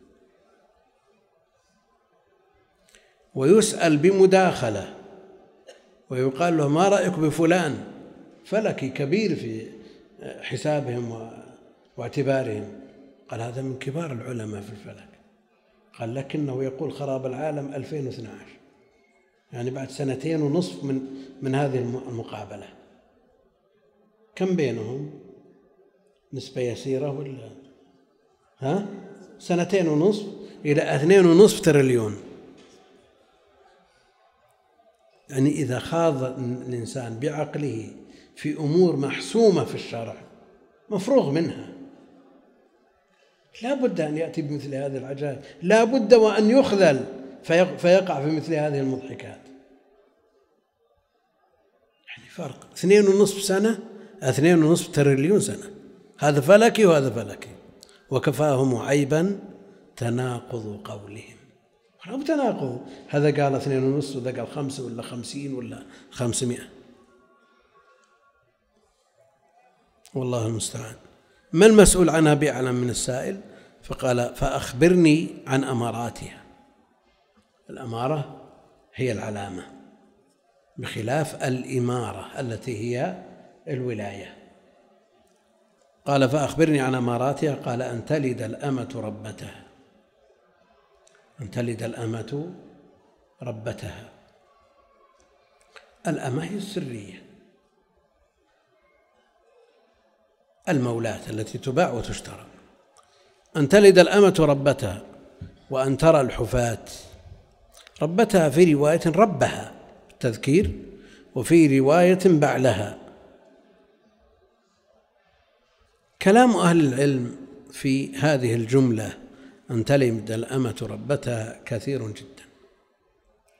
ويسأل بمداخلة ويقال له ما رأيك بفلان فلكي كبير في حسابهم واعتبارهم. قال هذا من كبار العلماء في الفلك. قال لكنه يقول خراب العالم 2012، يعني بعد 2.5 من هذه المقابلة. كم بينهم؟ نسبة يسيرة ولا؟ ها؟ 2.5 إلى 2.5 تريليون. يعني إذا خاض الإنسان بعقله في أمور محسومة في الشرع مفروغ منها، لا بد أن يأتي بمثل هذه العجائب، لا بد وأن يخذل فيقع في مثل هذه المضحكات. يعني فرق 2.5 سنة 2.5 تريليون سنة. هذا فلكي وهذا فلكي، وكفاهم عيبا تناقض قولهم. مو تناقض، هذا قال 2.5 وذا قال 5 ولا 50 ولا 500. والله المستعان. ما المسؤول عنها بأعلم من السائل؟ فقال فأخبرني عن أماراتها. الأمارة هي العلامة، بخلاف الإمارة التي هي الولاية. قال فأخبرني عن أماراتها. قال أن تلد الأمة ربتها. أن تلد الأمة ربتها. الأمة هي السرية، المولاة التي تباع وتشترى. أن تلد الأمة ربتها، وأن ترى الحفاة. ربتها في رواية ربها التذكير، وفي رواية بعلها. كلام أهل العلم في هذه الجملة أن تلد الأمة ربتها كثير جدا،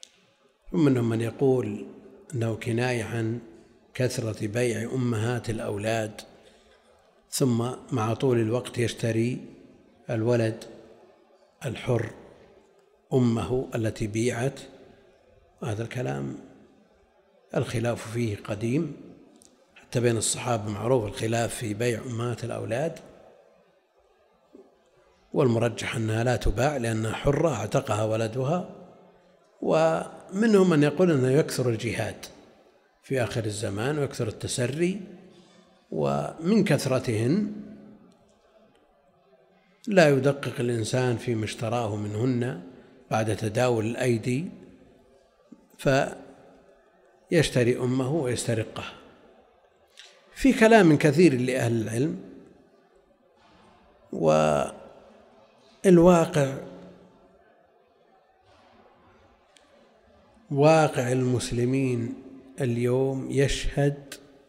ومنهم من يقول أنه كناية عن كثرة بيع أمهات الأولاد، ثم مع طول الوقت يشتري الولد الحر أمه التي بيعت. هذا الكلام الخلاف فيه قديم، حتى بين الصحابة معروف الخلاف في بيع أمهات الأولاد، والمرجح أنها لا تباع لأنها حرة اعتقها ولدها. ومنهم من يقول أنه يكثر الجهاد في آخر الزمان ويكثر التسري، ومن كثرتهن لا يدقق الإنسان فيما اشتراه منهن بعد تداول الأيدي، فيشتري أمه ويسترقها. في كلام كثير لأهل العلم، والواقع واقع المسلمين اليوم يشهد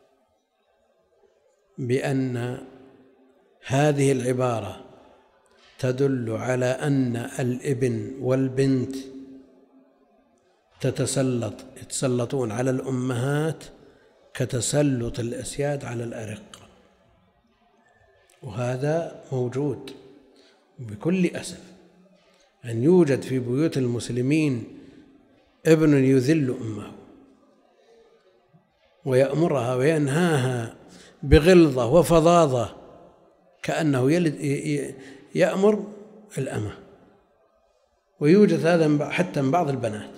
بأن هذه العبارة تدل على أن الابن والبنت يتسلطون على الأمهات كتسلط الأسياد على الأرق، وهذا موجود بكل أسف. أن يوجد في بيوت المسلمين ابن يذل أمه ويأمرها وينهاها بغلظة وفظاظة كأنه يأمر الأمة، ويوجد هذا حتى من بعض البنات،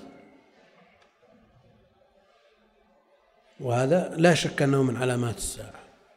وهذا لا شك أنه من علامات الساعة.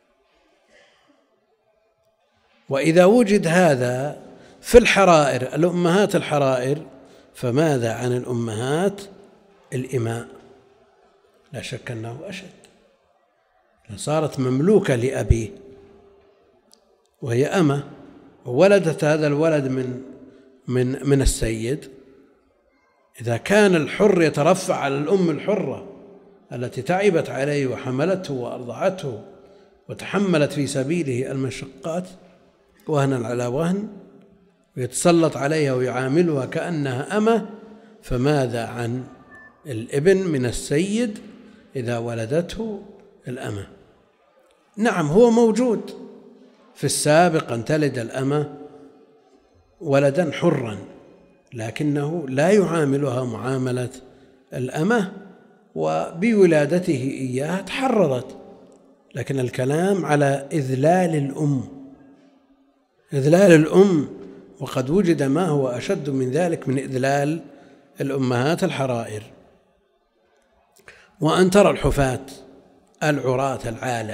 وإذا وجد هذا في الحرائر، الأمهات الحرائر، فماذا عن الأمهات الإماء؟ لا شك أنه أشد، صارت مملوكة لأبيه وهي أمة، وولدت هذا الولد من السيد. إذا كان الحر يترفع على الأم الحرة التي تعبت عليه وحملته وأرضعته وتحملت في سبيله المشقات وهنا على وهن، ويتسلط عليها ويعاملها كأنها أمة، فماذا عن الابن من السيد إذا ولدته الأمة؟ نعم، هو موجود في السابق أن تلد الأمة ولدا حرا، لكنه لا يعاملها معاملة الأمة، وبولادته إياها تحررت. لكن الكلام على إذلال الأم، وقد وجد ما هو أشد من ذلك من إذلال الأمهات الحرائر. وأن ترى الحفاة العراة العالة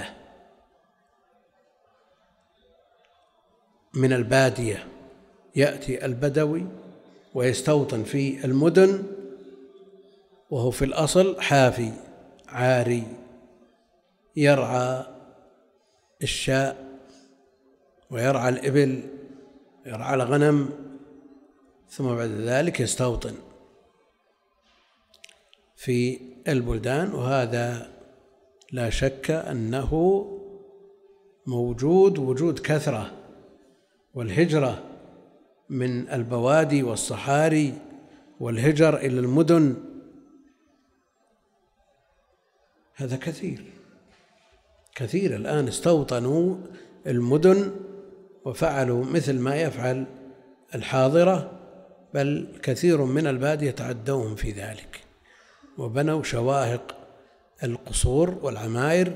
من البادية، يأتي البدوي ويستوطن في المدن وهو في الأصل حافي عاري، يرعى الشاء ويرعى الإبل ويرعى الغنم، ثم بعد ذلك يستوطن في البلدان. وهذا لا شك أنه موجود وجود كثرة، والهجرة من البوادي والصحاري والهجر إلى المدن هذا كثير الآن استوطنوا المدن وفعلوا مثل ما يفعل الحاضرة، بل كثير من البادية تعدوهم في ذلك وبنوا شواهق القصور والعماير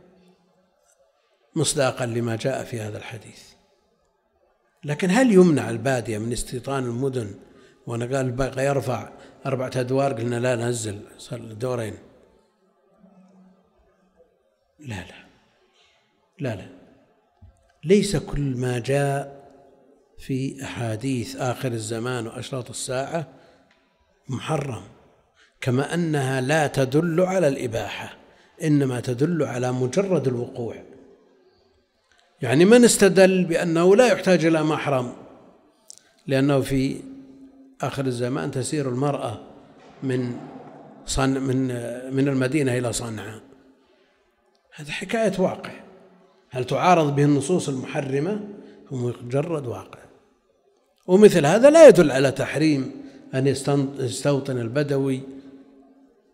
مصداقا لما جاء في هذا الحديث. لكن هل يمنع البادية من استيطان المدن؟ وأنا قال بقى يرفع 4 أدوار، قلنا لا ننزل دورين. لا، ليس كل ما جاء في أحاديث آخر الزمان وأشراط الساعة محرم، كما أنها لا تدل على الإباحة، إنما تدل على مجرد الوقوع. يعني من استدل بأنه لا يحتاج إلى محرم لأنه في آخر الزمان تسير المرأة من المدينة إلى صنعاء، هذا حكاية واقع. هل تعارض به النصوص المحرمة؟ هو مجرد واقع. ومثل هذا لا يدل على تحريم أن يستوطن البدوي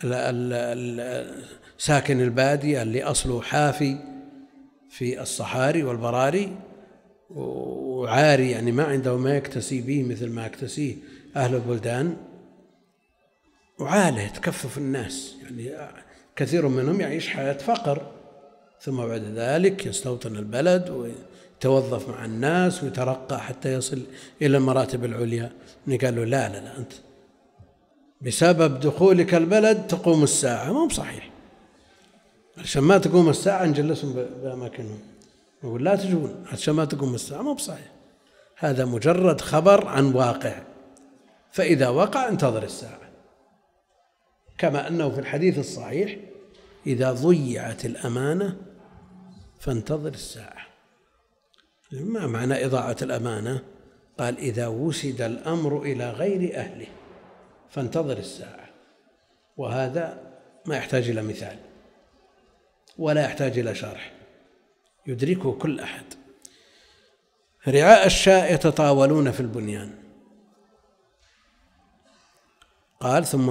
ساكن البادية اللي أصله حافي في الصحاري والبراري وعاري، يعني ما عنده ما يكتسي به مثل ما يكتسيه أهل البلدان، وعاله يتكفف الناس، يعني كثير منهم يعيش حياة فقر، ثم بعد ذلك يستوطن البلد ويتوظف مع الناس ويترقى حتى يصل إلى المراتب العليا. قال له لا أنت بسبب دخولك البلد تقوم الساعة. مو بصحيح، عشان ما تقوم الساعة نجلسهم بأماكنهم، نقول لا تجون عشان ما تقوم الساعة. مو بصحيح، هذا مجرد خبر عن واقع، فإذا وقع انتظر الساعة. كما أنه في الحديث الصحيح إذا ضيعت الأمانة فانتظر الساعة. ما معنى إضاعة الأمانة؟ قال إذا وسد الأمر إلى غير أهله فانتظر الساعة. وهذا ما يحتاج إلى مثال ولا يحتاج إلى شرح، يدركه كل أحد. رعاء الشاء يتطاولون في البنيان. قال ثم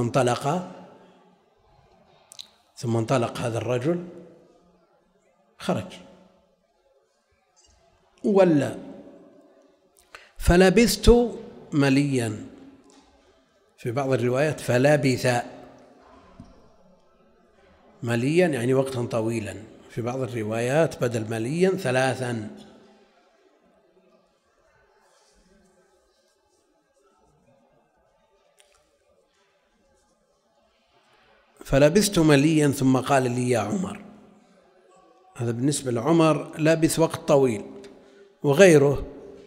انطلق هذا الرجل، خرج ولا فلبثت مليا، في بعض الروايات فلبث مليا يعني وقتا طويلا، في بعض الروايات بدل مليا 3. فلبثت مليا ثم قال لي يا عمر. هذا بالنسبة لعمر لبث وقت طويل. وغيره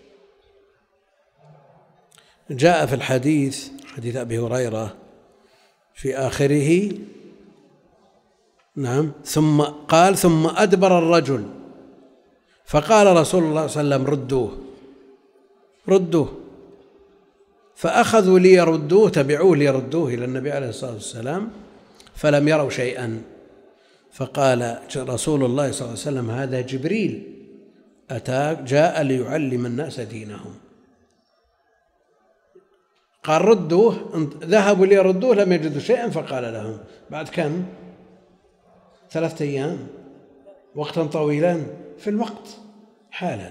جاء في الحديث، حديث أبي هريرة في آخره، نعم، ثم أدبر الرجل فقال رسول الله صلى الله عليه وسلم ردوه، فأخذوا ليردوه، تبعوه ليردوه إلى النبي عليه الصلاة والسلام، فلم يروا شيئا. فقال رسول الله صلى الله عليه وسلم هذا جبريل جاء ليعلم الناس دينهم. قال ردوه، ذهبوا ليردوه لم يجدوا شيئا، فقال لهم بعد كم؟ 3 أيام، وقتا طويلا في الوقت حالا.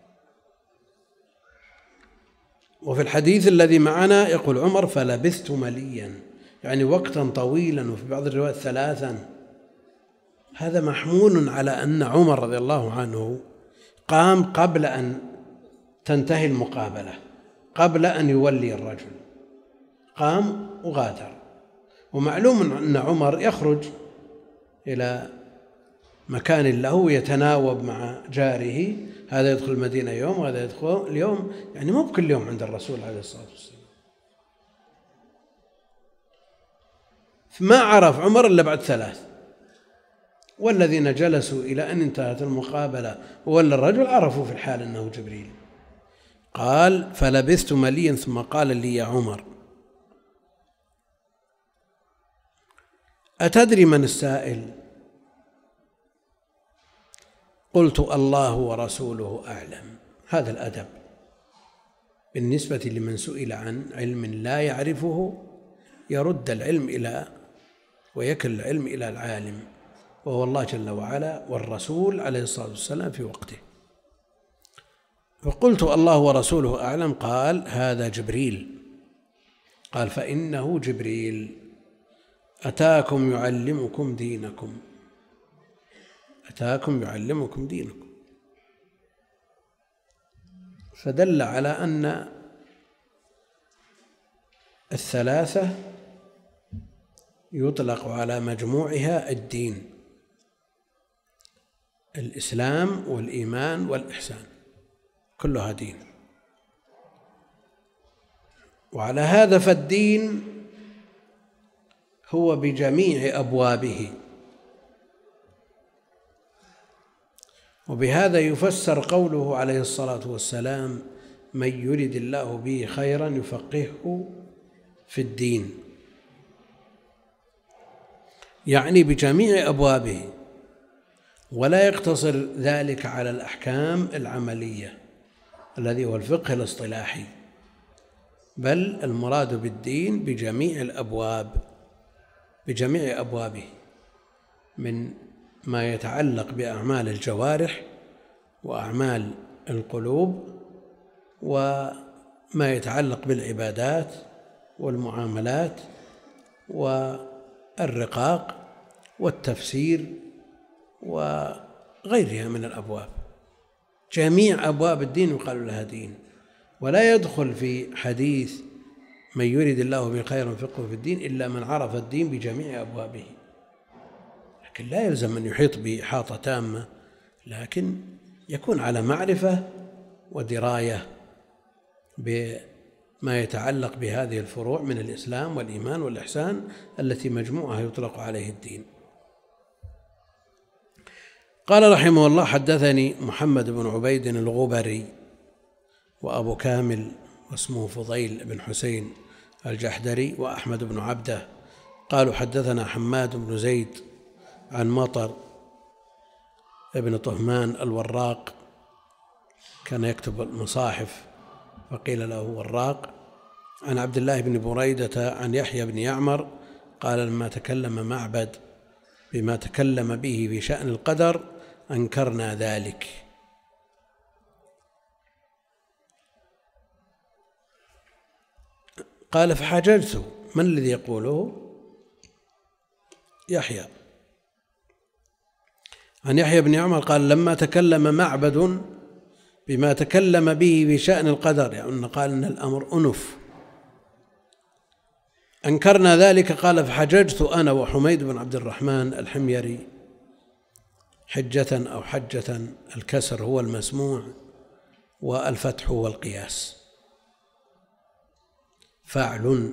وفي الحديث الذي معنا يقول عمر فلبثت مليا، يعني وقتا طويلا، وفي بعض الروايات 3. هذا محمول على أن عمر رضي الله عنه قام قبل أن تنتهي المقابلة، قبل أن يولي الرجل، قام وغادر. ومعلوم أن عمر يخرج إلى مكان له يتناوب مع جاره، هذا يدخل المدينة يوم وهذا يدخل اليوم، يعني مو بكل يوم عند الرسول عليه الصلاة والسلام. ما عرف عمر إلا بعد 3، والذين جلسوا إلى أن انتهت المقابلة ولا الرجل عرفوا في الحال أنه جبريل. قال فلبثت مليا ثم قال لي يا عمر أتدري من السائل؟ قلت الله ورسوله أعلم. هذا الأدب بالنسبة لمن سئل عن علم لا يعرفه، يرد العلم ويكل العلم إلى العالم، وهو الله جل وعلا والرسول عليه الصلاة والسلام في وقته. فقلت الله ورسوله أعلم. قال هذا جبريل. قال فإنه جبريل أتاكم يعلمكم دينكم، أتاكم يعلمكم دينكم. فدل على أن 3 يطلق على مجموعها الدين، الإسلام والإيمان والإحسان، كلها دين. وعلى هذا فالدين هو بجميع أبوابه. وبهذا يفسر قوله عليه الصلاة والسلام من يرد الله به خيرا يفقهه في الدين، يعني بجميع أبوابه، ولا يقتصر ذلك على الأحكام العملية الذي هو الفقه الاصطلاحي، بل المراد بالدين بجميع الأبواب. بجميع أبوابه، من ما يتعلق بأعمال الجوارح وأعمال القلوب، وما يتعلق بالعبادات والمعاملات والرقاق والتفسير وغيرها من الأبواب. جميع أبواب الدين يقال لها دين، ولا يدخل في حديث من يريد الله به خيرا يفقهه في الدين إلا من عرف الدين بجميع أبوابه. لكن لا يلزم أن يحيط بإحاطة تامة، لكن يكون على معرفة ودراية بما يتعلق بهذه الفروع من الإسلام والإيمان والإحسان التي مجموعها يطلق عليه الدين. قال رحمه الله: حدثني محمد بن عبيد الغبري وأبو كامل واسمه فضيل بن حسين الجحدري وأحمد بن عبده قالوا حدثنا حماد بن زيد عن مطر ابن طهمان الوراق، كان يكتب المصاحف فقيل له وراق، عن عبد الله بن بريدة عن يحيى بن يعمر قال: لما تكلم معبد بما تكلم به في شأن القدر أنكرنا ذلك. قال: فحججت. من الذي يقوله؟ يحيى. عن يحيى بن يعمر قال: لما تكلم معبد بما تكلم به في شأن القدر، يعني قال إن الأمر أنف، أنكرنا ذلك. قال: فحججت أنا وحميد بن عبد الرحمن الحميري حجة أو حجة، الكسر هو المسموع والفتح هو القياس. فعل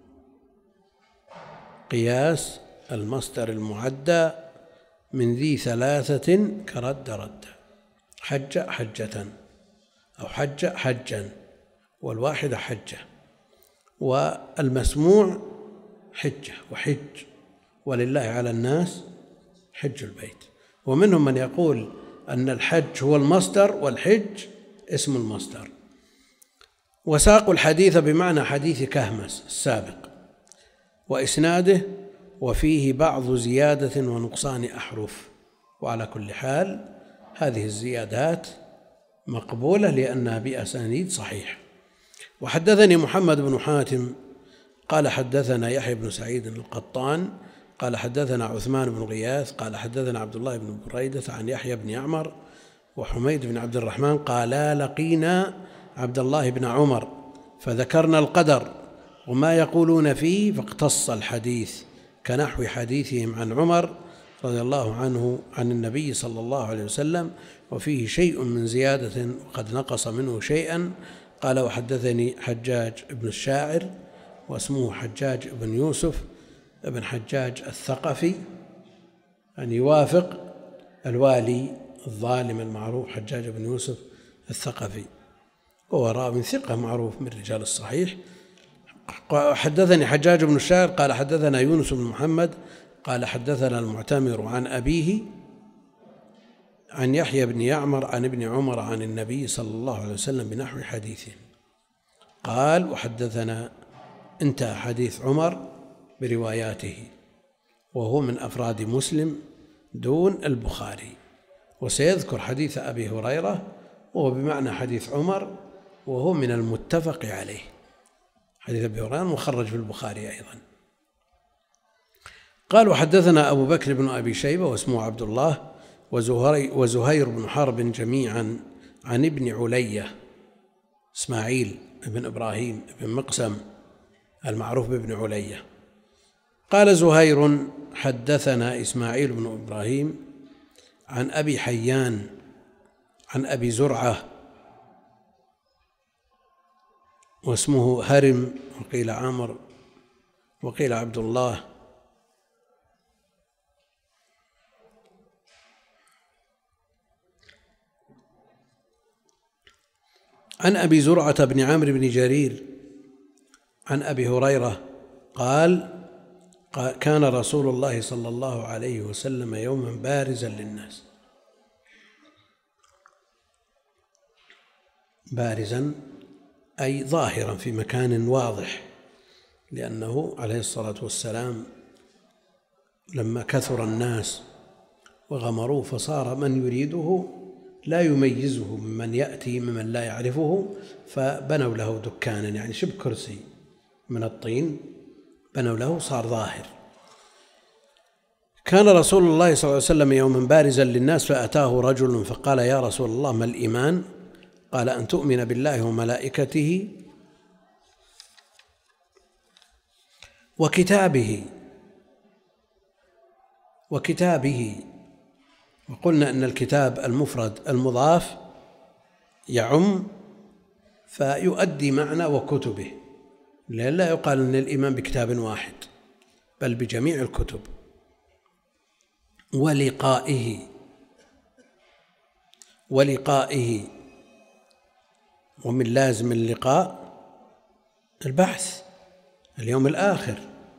قياس المصدر المعدى من ذي ثلاثة كرد رد، حج حجة أو حج حجا، والواحدة حجة، والمسموع حجة وحج، ولله على الناس حج البيت. ومنهم من يقول أن الحج هو المصدر والحج اسم المصدر. وساقوا الحديث بمعنى حديث كهمس السابق وإسناده وفيه بعض زيادة ونقصان أحرف، وعلى كل حال هذه الزيادات مقبولة لأنها بأسانيد صحيح. وحدثني محمد بن حاتم قال حدثنا يحيى بن سعيد القطان قال حدثنا عثمان بن غياث قال حدثنا عبد الله بن بريدة عن يحيى بن يعمر وحميد بن عبد الرحمن قالا: لقينا عبد الله بن عمر فذكرنا القدر وما يقولون فيه، فاقتص الحديث كنحو حديثهم عن عمر رضي الله عنه عن النبي صلى الله عليه وسلم، وفيه شيء من زيادة وقد نقص منه شيئا. قال: وحدثني حجاج بن الشاعر واسمه حجاج بن يوسف بن حجاج الثقفي، أن يوافق الوالي الظالم المعروف حجاج بن يوسف الثقفي، وهو راوي ثقة معروف من رجال الصحيح. حدثني حجاج بن الشاعر قال حدثنا يونس بن محمد قال حدثنا المعتمر عن أبيه عن يحيى بن يعمر عن ابن عمر عن النبي صلى الله عليه وسلم بنحو حديثه. قال: وحدثنا، انتهى حديث عمر برواياته، وهو من أفراد مسلم دون البخاري. وسيذكر حديث أبي هريرة وهو بمعنى حديث عمر، وهو من المتفق عليه. حديث أبي هريرة مخرج في البخاري أيضا. قال: وحدثنا أبو بكر بن أبي شيبة واسمه عبد الله وزهير بن حرب جميعا عن ابن علية إسماعيل بن إبراهيم بن مقسم المعروف بابن علية. قال زهير: حدثنا إسماعيل بن إبراهيم عن أبي حيان عن أبي زرعة واسمه هرم وقيل عامر وقيل عبد الله عن أبي زرعة بن عامر بن جرير عن أبي هريرة قال: كان رسول الله صلى الله عليه وسلم يوما بارزا للناس. بارزا أي ظاهرا في مكان واضح، لأنه عليه الصلاة والسلام لما كثر الناس وغمروه فصار من يريده لا يميزه ممن يأتي ممن لا يعرفه، فبنوا له دكانا يعني شبه كرسي من الطين بنوا له، صار ظاهر. كان رسول الله صلى الله عليه وسلم يوما بارزا للناس فأتاه رجل فقال: يا رسول الله ما الإيمان؟ قال: أن تؤمن بالله وملائكته وكتابه. وقلنا أن الكتاب المفرد المضاف يعم فيؤدي معنى وكتبه، لا يقال أن الإيمان بكتاب واحد بل بجميع الكتب. ولقائه ومن لازم اللقاء البعث اليوم الآخر،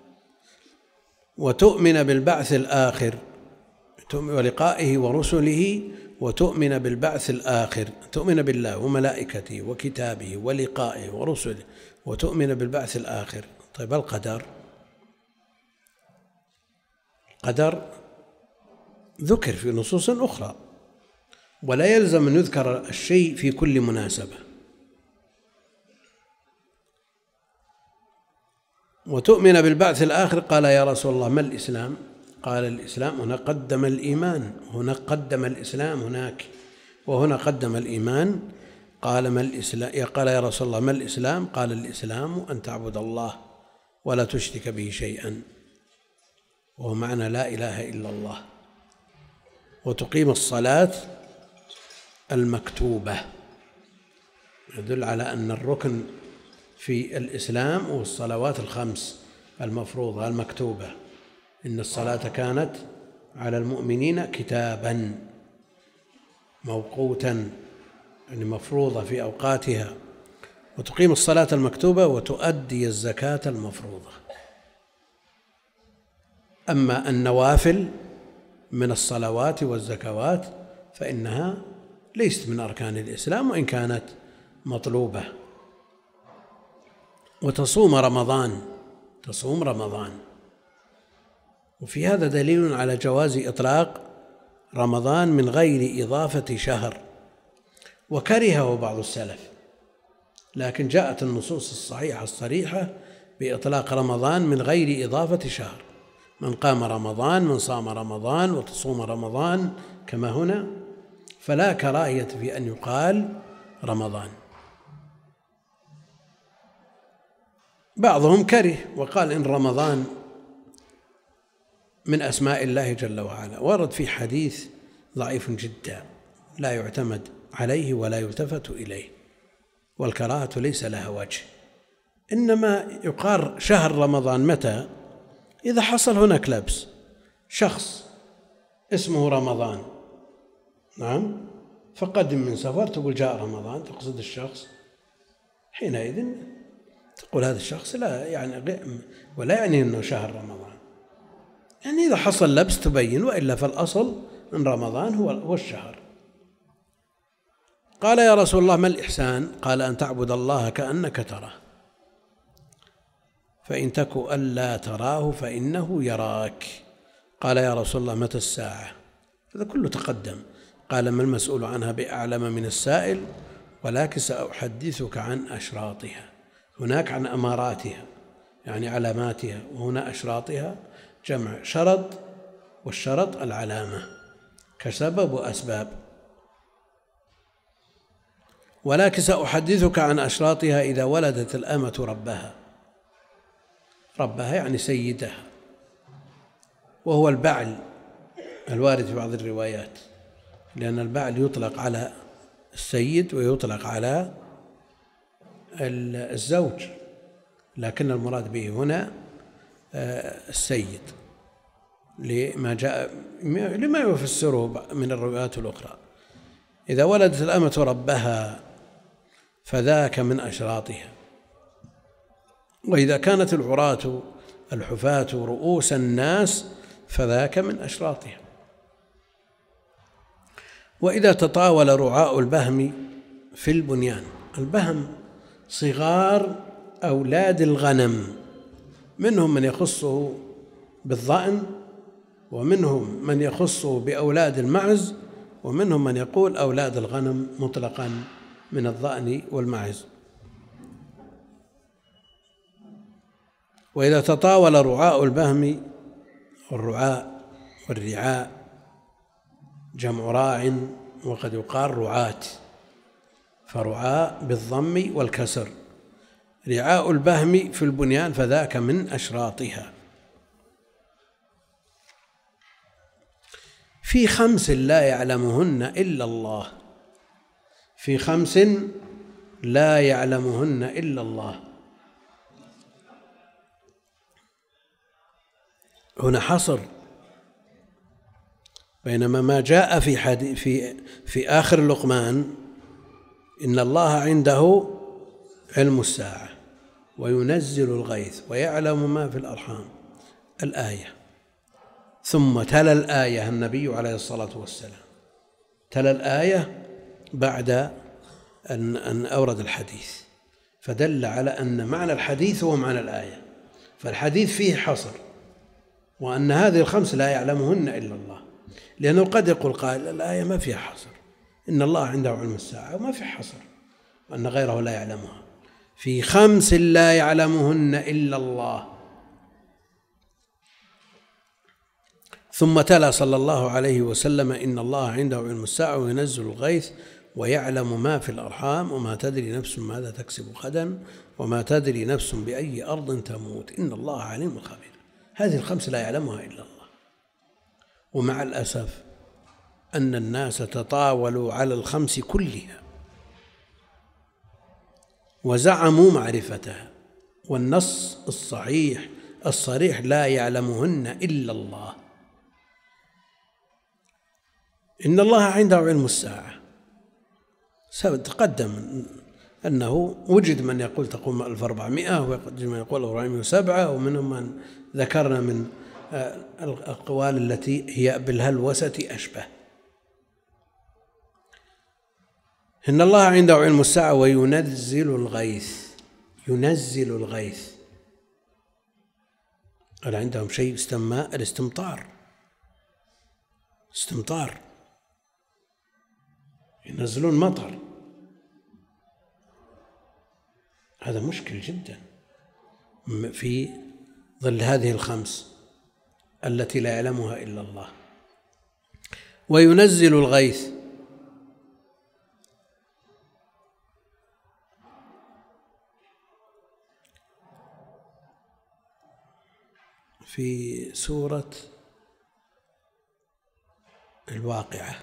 وتؤمن بالبعث الآخر، ولقائه ورسله، وتؤمن بالبعث الآخر، تؤمن بالله وملائكته وكتابه ولقائه ورسله وتؤمن بالبعث الآخر. طيب القدر ذكر في نصوص أخرى، ولا يلزم أن يذكر الشيء في كل مناسبة. وتؤمن بالبعث الآخر. قال: يا رسول الله ما الإسلام؟ قال: الإسلام. هنا قدم الإيمان، هنا قدم الإسلام هناك، وهنا قدم الإيمان. قال: ما الإسلام؟ قال: يا رسول الله ما الإسلام؟ قال: الإسلام أن تعبد الله ولا تشرك به شيئا، وهو معنى لا إله إلا الله، وتقيم الصلاة المكتوبة. يدل على أن الركن في الإسلام والصلوات الخمس المفروضة المكتوبة، إن الصلاة كانت على المؤمنين كتابا موقوتا، يعني مفروضة في أوقاتها. وتقيم الصلاة المكتوبة وتؤدي الزكاة المفروضة. أما النوافل من الصلوات والزكوات فإنها ليست من أركان الإسلام وإن كانت مطلوبة. وتصوم رمضان، وفي هذا دليل على جواز إطلاق رمضان من غير إضافة شهر، وكرهه بعض السلف، لكن جاءت النصوص الصحيحة الصريحة بإطلاق رمضان من غير إضافة شهر. من قام رمضان، من صام رمضان، وتصوم رمضان كما هنا، فلا كراهية في أن يقال رمضان. بعضهم كره وقال إن رمضان من أسماء الله جل وعلا. ورد في حديث ضعيف جدا لا يعتمد عليه ولا يلتفت إليه، والكراهة ليس لها وجه، إنما يقال شهر رمضان متى؟ إذا حصل هناك لبس، شخص اسمه رمضان، نعم، فقدم من سفر، تقول جاء رمضان، تقصد الشخص، حينئذ تقول هذا الشخص لا يعني ولا يعني أنه شهر رمضان، يعني إذا حصل لبس تبين، وإلا فالأصل أن رمضان هو الشهر. قال: يا رسول الله ما الإحسان؟ قال: أن تعبد الله كأنك تراه، فإن تك ألا تراه فإنه يراك. قال: يا رسول الله متى الساعة؟ هذا كله تقدم. قال: ما المسؤول عنها بأعلم من السائل، ولكن سأحدثك عن أشراطها. هناك عن أماراتها يعني علاماتها، وهنا أشراطها جمع شرط، والشرط العلامة كسبب وأسباب. ولكن سأحدثك عن أشراطها إذا ولدت الأمة ربها يعني سيدها، وهو البعل الوارد في بعض الروايات، لأن البعل يطلق على السيد ويطلق على الزوج، لكن المراد به هنا السيد لما يفسره من الروايات الأخرى. إذا ولدت الأمة ربها فذاك من أشراطها، وإذا كانت العراة الحفاة رؤوس الناس فذاك من أشراطها. وإذا تطاول رعاء البهم في البنيان، البهم صغار أولاد الغنم، منهم من يخصه بالظأن ومنهم من يخصه بأولاد المعز، ومنهم من يقول أولاد الغنم مطلقا من الضأن والمعز. وإذا تطاول رعاء البهم، الرعاء والرعاء جمع راع، وقد يقال رعاة، فرعاء بالضم والكسر. رعاء البهم في البنيان فذاك من أشراطها. في 5 لا يعلمهن إلا الله، في 5 لا يعلمهن إلا الله. هنا حصر، بينما ما جاء في آخر لقمان إن الله عنده علم الساعة وينزل الغيث ويعلم ما في الأرحام الآية، ثم تلا الآية النبي عليه الصلاة والسلام، تلا الآية بعد أن أورد الحديث، فدل على أن معنى الحديث هو معنى الآية، فالحديث فيه حصر، وأن هذه ال5 لا يعلمهن إلا الله، لأنه قد يقول قائل الآية ما فيها حصر، إن الله عنده علم الساعة وما في حصر، وأن غيره لا يعلمها. في 5 لا يعلمهن إلا الله. ثم تلا صلى الله عليه وسلم إن الله عنده علم الساعة وينزل الغيث ويعلم ما في الأرحام وما تدري نفس ماذا تكسب غدا وما تدري نفس بأي أرض تموت إن الله عليم خبير. هذه ال5 لا يعلمها إلا الله. ومع الأسف أن الناس تطاولوا على ال5 كلها وزعموا معرفتها، والنص الصحيح الصريح لا يعلمهن إلا الله. إن الله عنده علم الساعة، تقدم أنه وجد من يقول تقوم 1400، ووجد من يقول 407، ومنهم من ذكرنا من الأقوال التي هي بالهلوسة أشبه. إن الله عنده علم الساعة وينزل الغيث، ينزل الغيث. قال عندهم شيء يسمى الاستمطار، استمطار، ينزلون مطر. هذا مشكل جدا في ظل هذه ال5 التي لا يعلمها إلا الله. وينزل الغيث، في سورة الواقعة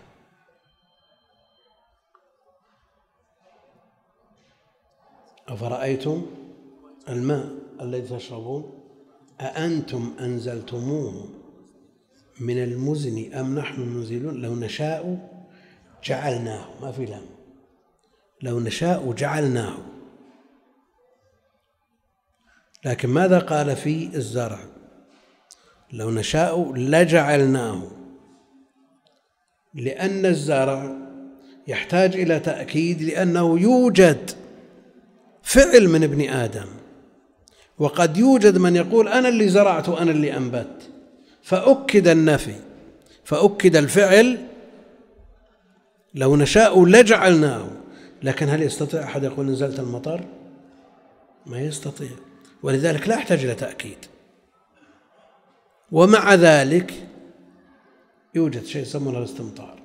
أفرأيتم الماء الذي تشربون أأنتم أنزلتموه من المزن أم نحن المنزلون لو نشاء جعلناه، ما في لام، لو نشاء جعلناه. لكن ماذا قال في الزرع؟ لو نشاء لجعلناه، لأن الزرع يحتاج إلى تأكيد، لأنه يوجد فعل من ابن آدم، وقد يوجد من يقول أنا اللي زرعت وأنا اللي أنبت، فأكد النفي، فأكد الفعل لو نشاء لجعلناه. لكن هل يستطيع أحد يقول نزلت المطر؟ ما يستطيع، ولذلك لا يحتاج إلى تأكيد. ومع ذلك يوجد شيء يسمونه الاستمطار،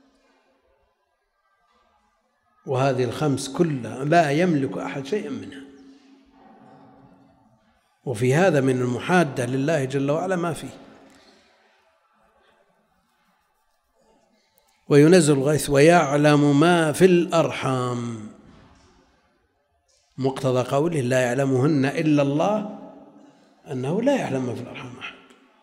وهذه ال5 كلها لا يملك أحد شيئا منها. وفي هذا من المحادة لله جل وعلا ما فيه. وينزل الغيث ويعلم ما في الأرحام، مقتضى قوله لا يعلمهن إلا الله أنه لا يعلم ما في الأرحام أحد.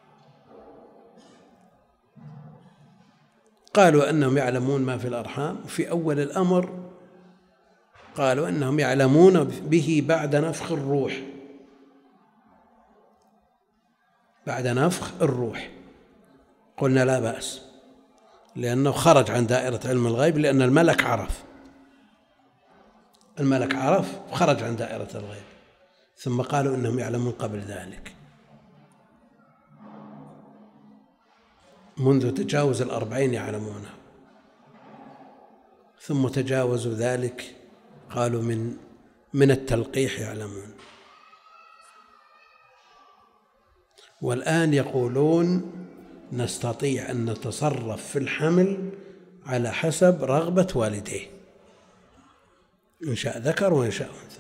قالوا أنهم يعلمون ما في الأرحام في أول الأمر، قالوا أنهم يعلمون به بعد نفخ الروح، بعد نفخ الروح. قلنا لا بأس، لأنه خرج عن دائرة علم الغيب، لأن الملك عرف، الملك عرف وخرج عن دائرة الغيب. ثم قالوا إنهم يعلمون قبل ذلك. منذ تجاوز 40 يعلمونه، ثم تجاوزوا ذلك قالوا من التلقيح يعلمون، والآن يقولون نستطيع أن نتصرف في الحمل على حسب رغبة والديه، إن شاء ذكر وإن شاء أنثى.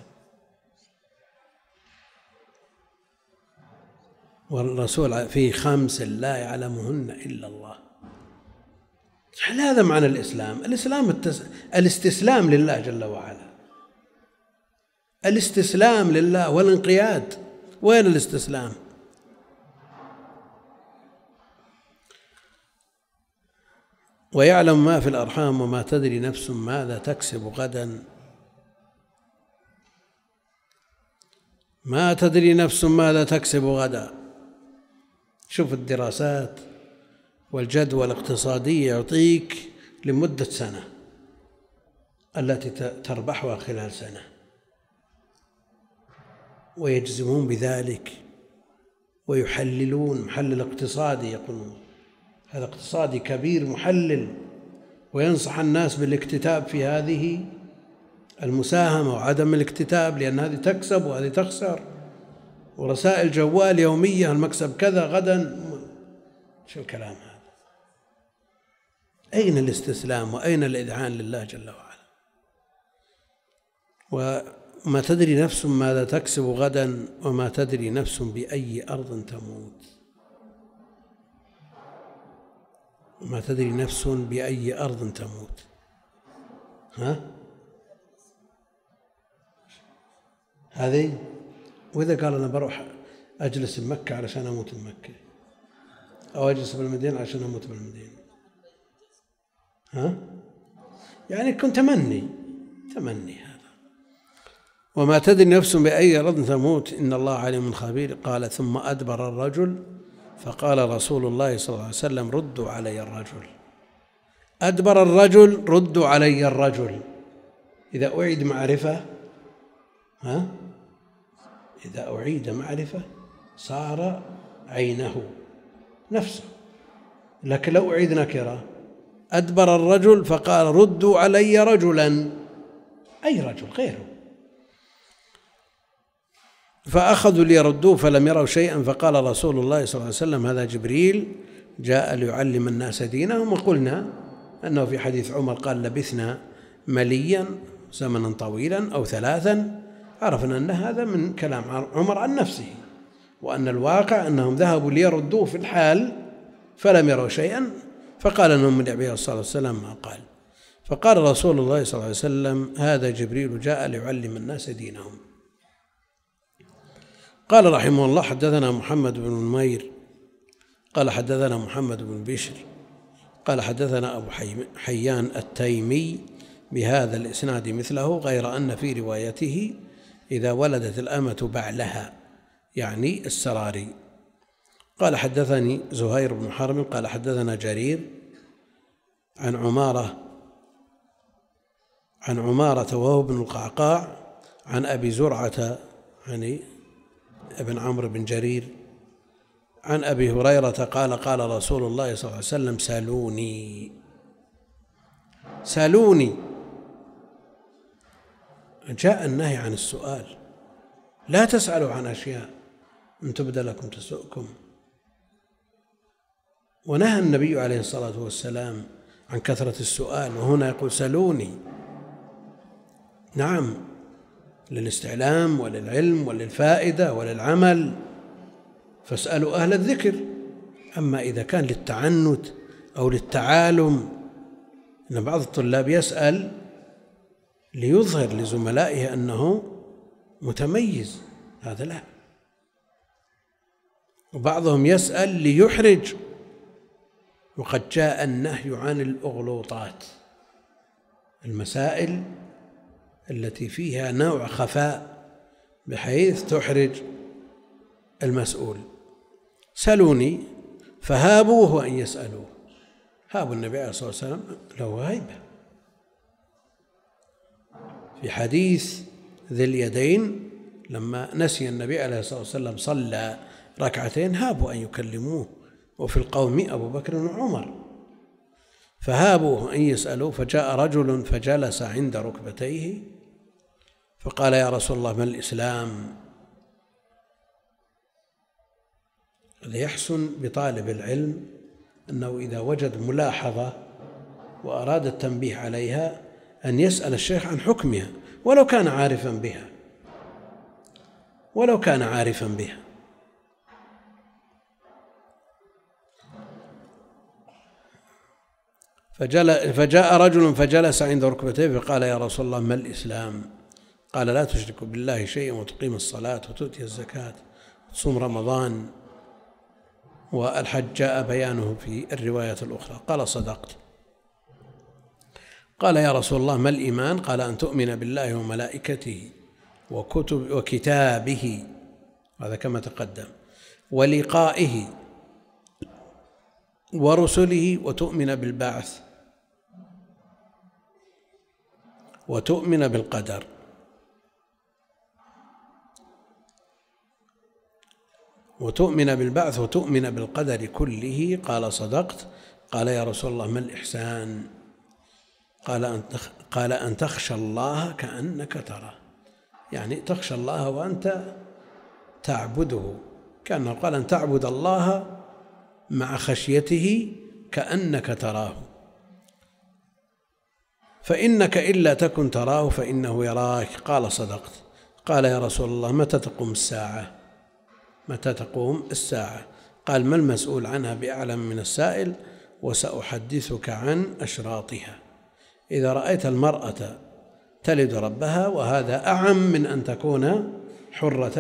والرسول فيه 5 لا يعلمهن إلا الله. هل هذا معنى الإسلام؟ الإسلام الاستسلام لله جل وعلا، الاستسلام لله والانقياد. وين الاستسلام؟ ويعلم ما في الأرحام وما تدري نفس ماذا تكسب غدا، ما تدري نفس ماذا تكسب غدا. شوف الدراسات والجدوى الاقتصادية يعطيك لمدة سنة التي تربحها خلال سنة، ويجزمون بذلك ويحللون محلل اقتصادي، يقولون هذا اقتصادي كبير محلل، وينصح الناس بالاكتتاب في هذه المساهمة وعدم الاكتتاب، لأن هذه تكسب وهذه تخسر، ورسائل جوال يومية المكسب كذا غدا. شو الكلام هذا؟ أين الاستسلام وأين الإذعان لله جل وعلا؟ وما تدري نفس ماذا تكسب غدا وما تدري نفس بأي أرض تموت. وما تدري نفس بأي أرض تموت. هذه. وإذا قال أنا بروح أجلس بمكة علشان أموت بمكة، أو أجلس بالمدينة علشان أموت بالمدينة، يعني يكون تمني هذا. وما تدري نفس بأي أرض تموت إن الله عليم خبير. قال ثم أدبر الرجل فقال رسول الله صلى الله عليه وسلم ردوا علي الرجل. أدبر الرجل ردوا علي الرجل. إذا أعيد معرفة إذا أعيد معرفة صار عينه نفسه، لكن لو أعيد نكرة أدبر الرجل فقال ردوا علي رجلا، أي رجل غيره، فأخذوا ليردوه فلم يروا شيئا. فقال رسول الله صلى الله عليه وسلم هذا جبريل جاء ليعلم الناس دينهم. وقلنا أنه في حديث عمر قال لبثنا مليا زمنا طويلا أو 3، عرفنا أن هذا من كلام عمر عن نفسه، وأن الواقع أنهم ذهبوا ليردوه في الحال فلم يروا شيئا، فقال لهم النبي صلى الله عليه وسلم ما قال. فقال رسول الله صلى الله عليه وسلم هذا جبريل جاء ليعلم الناس دينهم. قال رحمه الله حدثنا محمد بن نمير قال حدثنا محمد بن بشر قال حدثنا أبو حيان التيمي بهذا الإسناد مثله، غير أن في روايته إذا ولدت الأمة بعلها، يعني السراري. قال حدثني زهير بن حرب قال حدثنا جرير عن عمارة وهو بن القعقاع عن أبي زرعة يعني ابن عمرو بن جرير عن أبي هريرة قال قال رسول الله صلى الله عليه وسلم سالوني. جاء النهي عن السؤال، لا تسألوا عن أشياء إن تبد لكم تسؤكم. ونهى النبي عليه الصلاة والسلام عن كثرة السؤال، وهنا يقول سلوني، نعم، للاستعلام وللعلم وللفائدة وللعمل، فاسألوا أهل الذكر. أما إذا كان للتعنت أو للتعالم، إن بعض الطلاب يسأل ليظهر لزملائه أنه متميز، هذا لا. وبعضهم يسأل ليحرج، وقد جاء النهي عن الأغلوطات، المسائل التي فيها نوع خفاء بحيث تحرج المسؤول. سألوني فهابوه أن يسألوه. هابوا النبي عليه الصلاة والسلام له هيبة. في حديث ذي اليدين لما نسي النبي عليه الصلاة والسلام صلى ركعتين هابوا أن يكلموه وفي القوم أبو بكر وعمر، فهابوا أن يسألوا. فجاء رجل فجلس عند ركبتيه فقال: يا رسول الله، ما الإسلام؟ يحسن بطالب العلم أنه إذا وجد ملاحظة وأراد التنبيه عليها أن يسأل الشيخ عن حكمها ولو كان عارفا بها. فجاء رجل فجلس عند ركبتيه فقال: يا رسول الله، ما الإسلام؟ قال: لا تشرك بالله شيئا وتقيم الصلاة وتؤتي الزكاة وتصوم رمضان. والحج جاء بيانه في الرواية الأخرى. قال: صدقت. قال: يا رسول الله، ما الإيمان؟ قال: أن تؤمن بالله وملائكته وكتابه، هذا كما تقدم، ولقائه ورسله، وتؤمن بالبعث وتؤمن بالقدر. وتؤمن بالقدر كله. قال: صدقت. قال: يا رسول الله، ما الإحسان؟ قال: أن تخشى الله كأنك تراه، يعني تخشى الله وأنت تعبده، كأنه قال أن تعبد الله مع خشيته كأنك تراه، فإنك إلا تكن تراه فإنه يراك. قال: صدقت. قال: يا رسول الله، متى تقوم الساعة؟ قال: ما المسؤول عنها بأعلم من السائل، وسأحدثك عن أشراطها. إذا رأيت المرأة تلد ربها، وهذا أعم من أن تكون حرة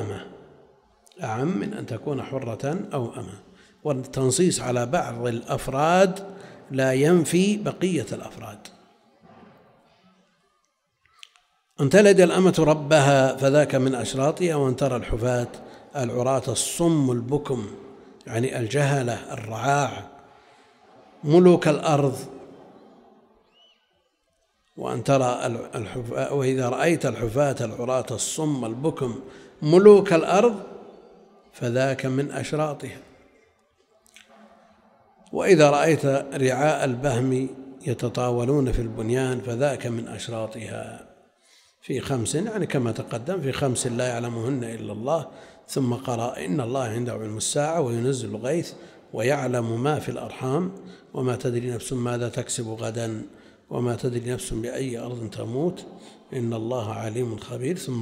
أو أمة، والتنصيص على بعض الأفراد لا ينفي بقية الأفراد. أن تلد الأمة ربها فذاك من أشراطها، وأن ترى الحفاة العراة الصم البكم، يعني الجهلة الرعاع ملوك الأرض. وإذا رأيت الحفاة العراة الصم البكم ملوك الأرض فذاك من أشراطها. وإذا رأيت رعاء البهم يتطاولون في البنيان فذاك من أشراطها. في 5، يعني كما تقدم، في 5 لا يعلمهن إلا الله. ثم قرأ: إن الله عنده علم الساعة وينزل الغيث ويعلم ما في الأرحام وما تدري نفس ماذا تكسب غدا وما تدري نفس بأي أرض تموت إن الله عليم خبير. ثم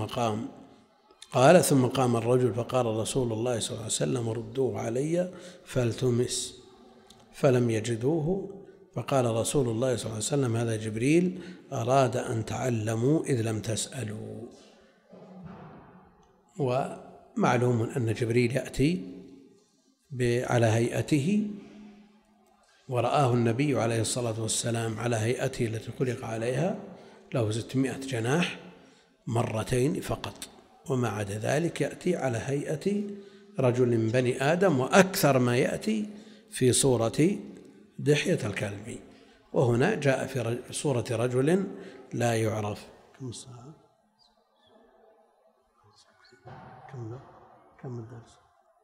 قام الرجل فقال رسول الله صلى الله عليه وسلم: ردوه علي فالتمس، فلم يجدوه. فقال رسول الله صلى الله عليه وسلم: هذا جبريل أراد أن تعلموا إذ لم تسألوا. ومعلوم أن جبريل يأتي على هيئته، ورآه النبي عليه الصلاة والسلام على هيئته التي خلق عليها، له 600 جناح 2 فقط، وما عدا ذلك يأتي على هيئة رجل من بني آدم، وأكثر ما يأتي في صورة دحية الكلب، وهنا جاء في صورة رجل لا يعرف. كم الساعة؟ كم الدرس؟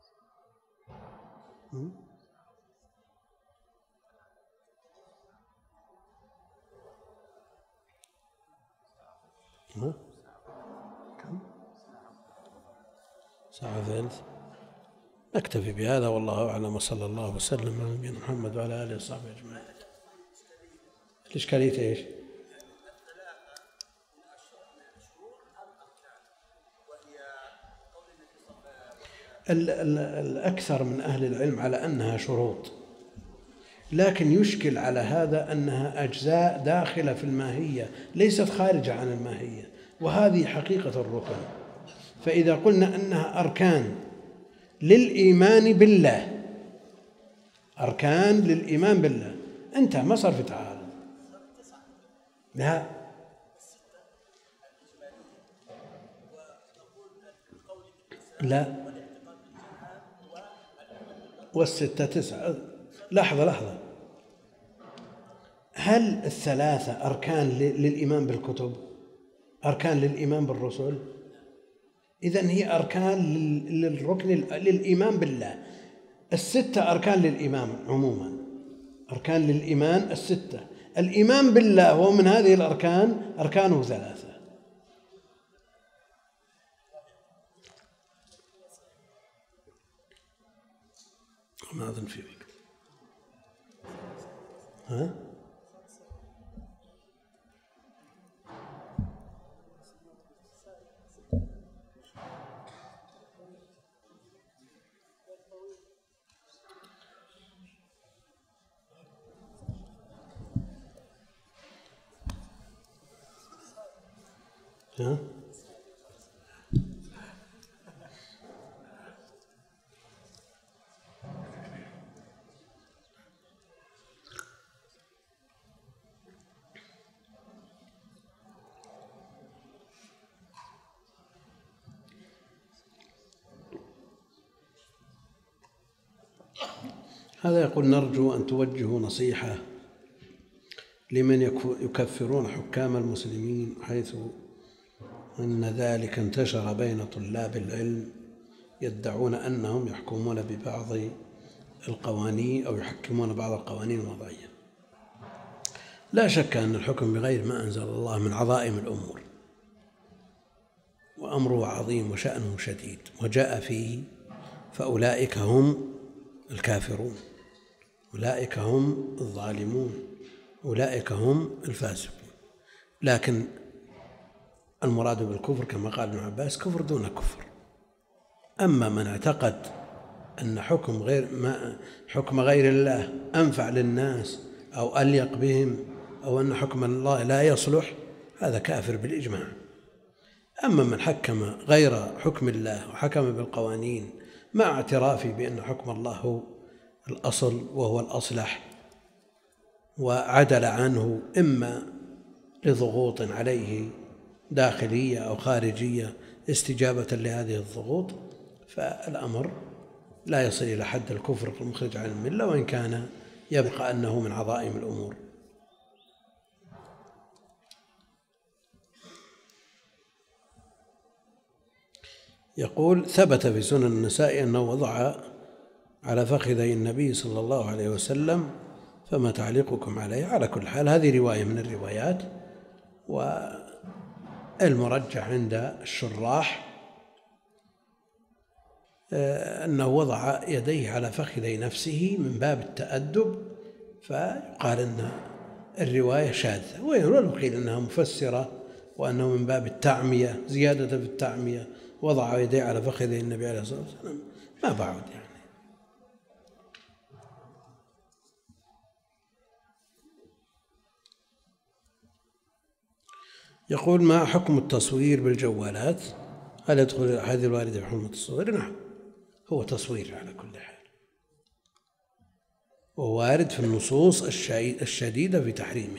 كم؟ ساعة ثلث. نكتفي بهذا والله أعلم، وصلى الله وسلم على نبينا محمد وعلى آله وصحبه أجمعين. الإشكالية إيش؟ الأكثر من أهل العلم على أنها شروط، لكن يشكل على هذا أنها أجزاء داخلة في الماهية ليست خارجة عن الماهية، وهذه حقيقة الركن. فإذا قلنا أنها أركان للإيمان بالله، أركان للإيمان بالله، انتهى، ما صار في تعارض. لا والستة 9. لحظة، هل 3 أركان للإيمان بالكتب؟ أركان للإيمان بالرسل؟ إذن هي أركان للركن للإيمان بالله. الستة أركان للإمام عموما، أركان للإيمان الستة. الإيمان بالله ومن هذه الأركان أركانه 3. ما أظن في وقت. ها؟ ها؟ هذا يقول: نرجو أن توجهوا نصيحة لمن يكفرون حكام المسلمين، حيث أن ذلك انتشر بين طلاب العلم يدعون أنهم يحكمون ببعض القوانين أو يحكمون بعض القوانين الوضعية. لا شك أن الحكم بغير ما أنزل الله من عظائم الأمور، وأمره عظيم وشأنه شديد، وجاء فيه فأولئك هم الكافرون، أولئك هم الظالمون، أولئك هم الفاسقون. لكن المراد بالكفر كما قال ابن عباس كفر دون كفر. أما من اعتقد أن حكم غير الله أنفع للناس أو أليق بهم، أو أن حكم الله لا يصلح، هذا كافر بالإجماع. أما من حكم غير حكم الله وحكم بالقوانين مع اعترافه بأن حكم الله هو الأصل وهو الأصلح، وعدل عنه إما لضغوط عليه داخلية أو خارجية استجابة لهذه الضغوط، فالأمر لا يصل إلى حد الكفر المخرج عن الملة، وإن كان يبقى أنه من عظائم الأمور. يقول: ثبت في سنن النسائي أنه وضع على فخذي النبي صلى الله عليه وسلم، فما تعليقكم عليه؟ على كل حال هذه رواية من الروايات، والمرجح عند الشراح أنه وضع يديه على فخذي نفسه من باب التأدب، فيقال أن الرواية شاذة، ولو قيل أنها مفسرة وأنه من باب التعمية، زيادة في التعمية، وضع يديه على فخذي النبي عليه الصلاة والسلام، ما بعد يعني. يقول: ما حكم التصوير بالجوالات؟ هل يدخل الأحاديث الواردة في حرمة التصوير؟ نعم، هو تصوير على كل حال، ووارد في النصوص الشديدة في تحريمه.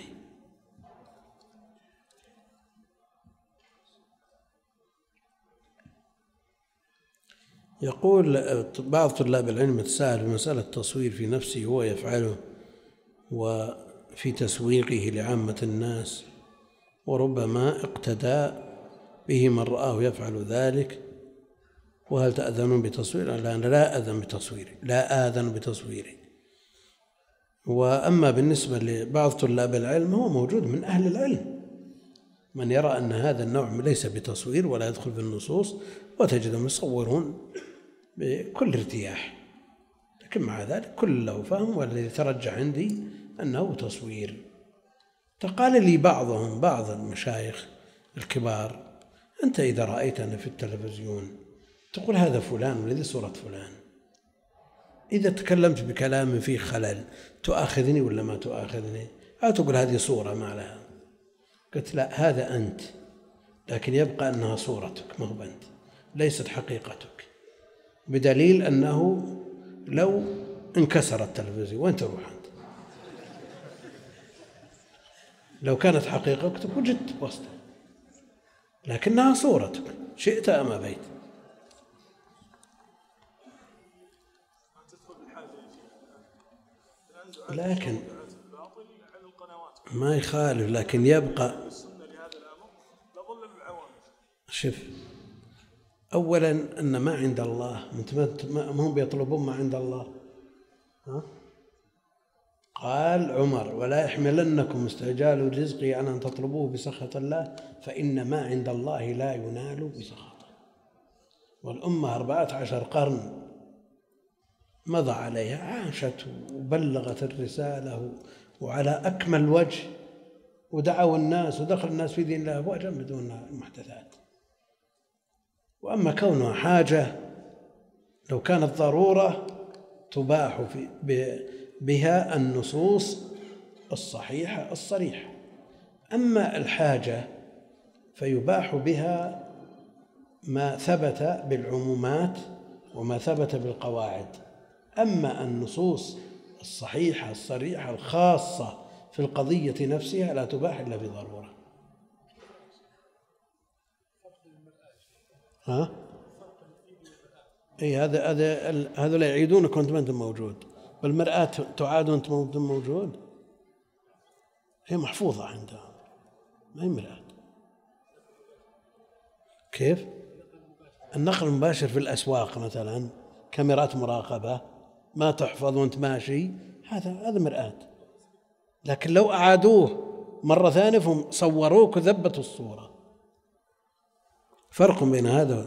يقول: بعض طلاب العلم يتساءل في مسألة التصوير في نفسه هو يفعله وفي تسويقه لعامة الناس، وربما اقتدى به من رآه يفعل ذلك، وهل تأذنون بتصويره؟ أنا لا آذن بتصويره. وأما بالنسبة لبعض طلاب العلم، هو موجود من أهل العلم من يرى أن هذا النوع ليس بتصوير ولا يدخل في النصوص، وتجدهم يصورون بكل ارتياح، لكن مع ذلك كل له فهم، والذي ترجح عندي أنه تصوير. فقال لي بعض المشايخ الكبار: أنت إذا رأيتنا في التلفزيون تقول هذا فلان والذي صورة فلان، إذا تكلمت بكلام فيه خلل تؤاخذني ولا ما تؤاخذني؟ أو تقول هذه صورة ما لها؟ قلت: لا، هذا أنت، لكن يبقى أنها صورتك ما هو أنت، ليست حقيقتك، بدليل أنه لو انكسر التلفزيون وين تروح أنت؟ لو كانت حقيقتك وجدت وسطها، لكنها صورتك شئت أم أبيت. لكن ما يخالف، لكن يبقى. شوف، أولا أن ما عند الله، ما هم بيطلبون ما عند الله، قال عمر: ولا يحملنكم استعجال الرزق على أن تطلبوه بسخط الله، فإن ما عند الله لا ينال بسخطه. والأمة 14 قرن مضى عليها، عاشت وبلغت الرسالة وعلى أكمل وجه، ودعوا الناس ودخل الناس في دين الله أفواجا بدون محدثات. وأما كونها حاجة، لو كانت ضرورة تباح بها النصوص الصحيحة الصريحة. أما الحاجة فيباح بها ما ثبت بالعمومات وما ثبت بالقواعد. أما النصوص الصحيحة الصريحة الخاصة في القضية نفسها لا تباح إلا بضرورة. هذا لا يعيدونك وأنت ما أنت موجود، والمرآة تعاد وأنت موجود، هي محفوظة عندهم، ما هي مرآة. كيف؟ النقل المباشر في الأسواق مثلا كاميرات مراقبة ما تحفظ وأنت ماشي، هذا مرآة. لكن لو أعادوه مرة ثانية فهم صوروك وثبتوا الصورة، فرق بين هذا.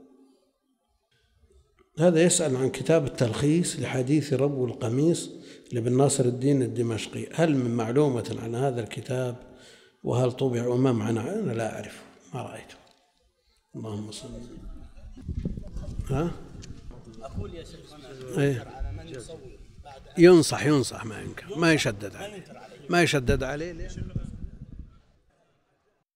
هذا يسأل عن كتاب التلخيص لحديث ربو القميص لابن ناصر الدين الدمشقي، هل من معلومة عن هذا الكتاب؟ وهل طبع وما معناه؟ أنا لا أعرف، ما رأيته. اللهم صل. أقول يا شيخ على من يصور بعد ينصح ما ينكر، ما يشدد عليه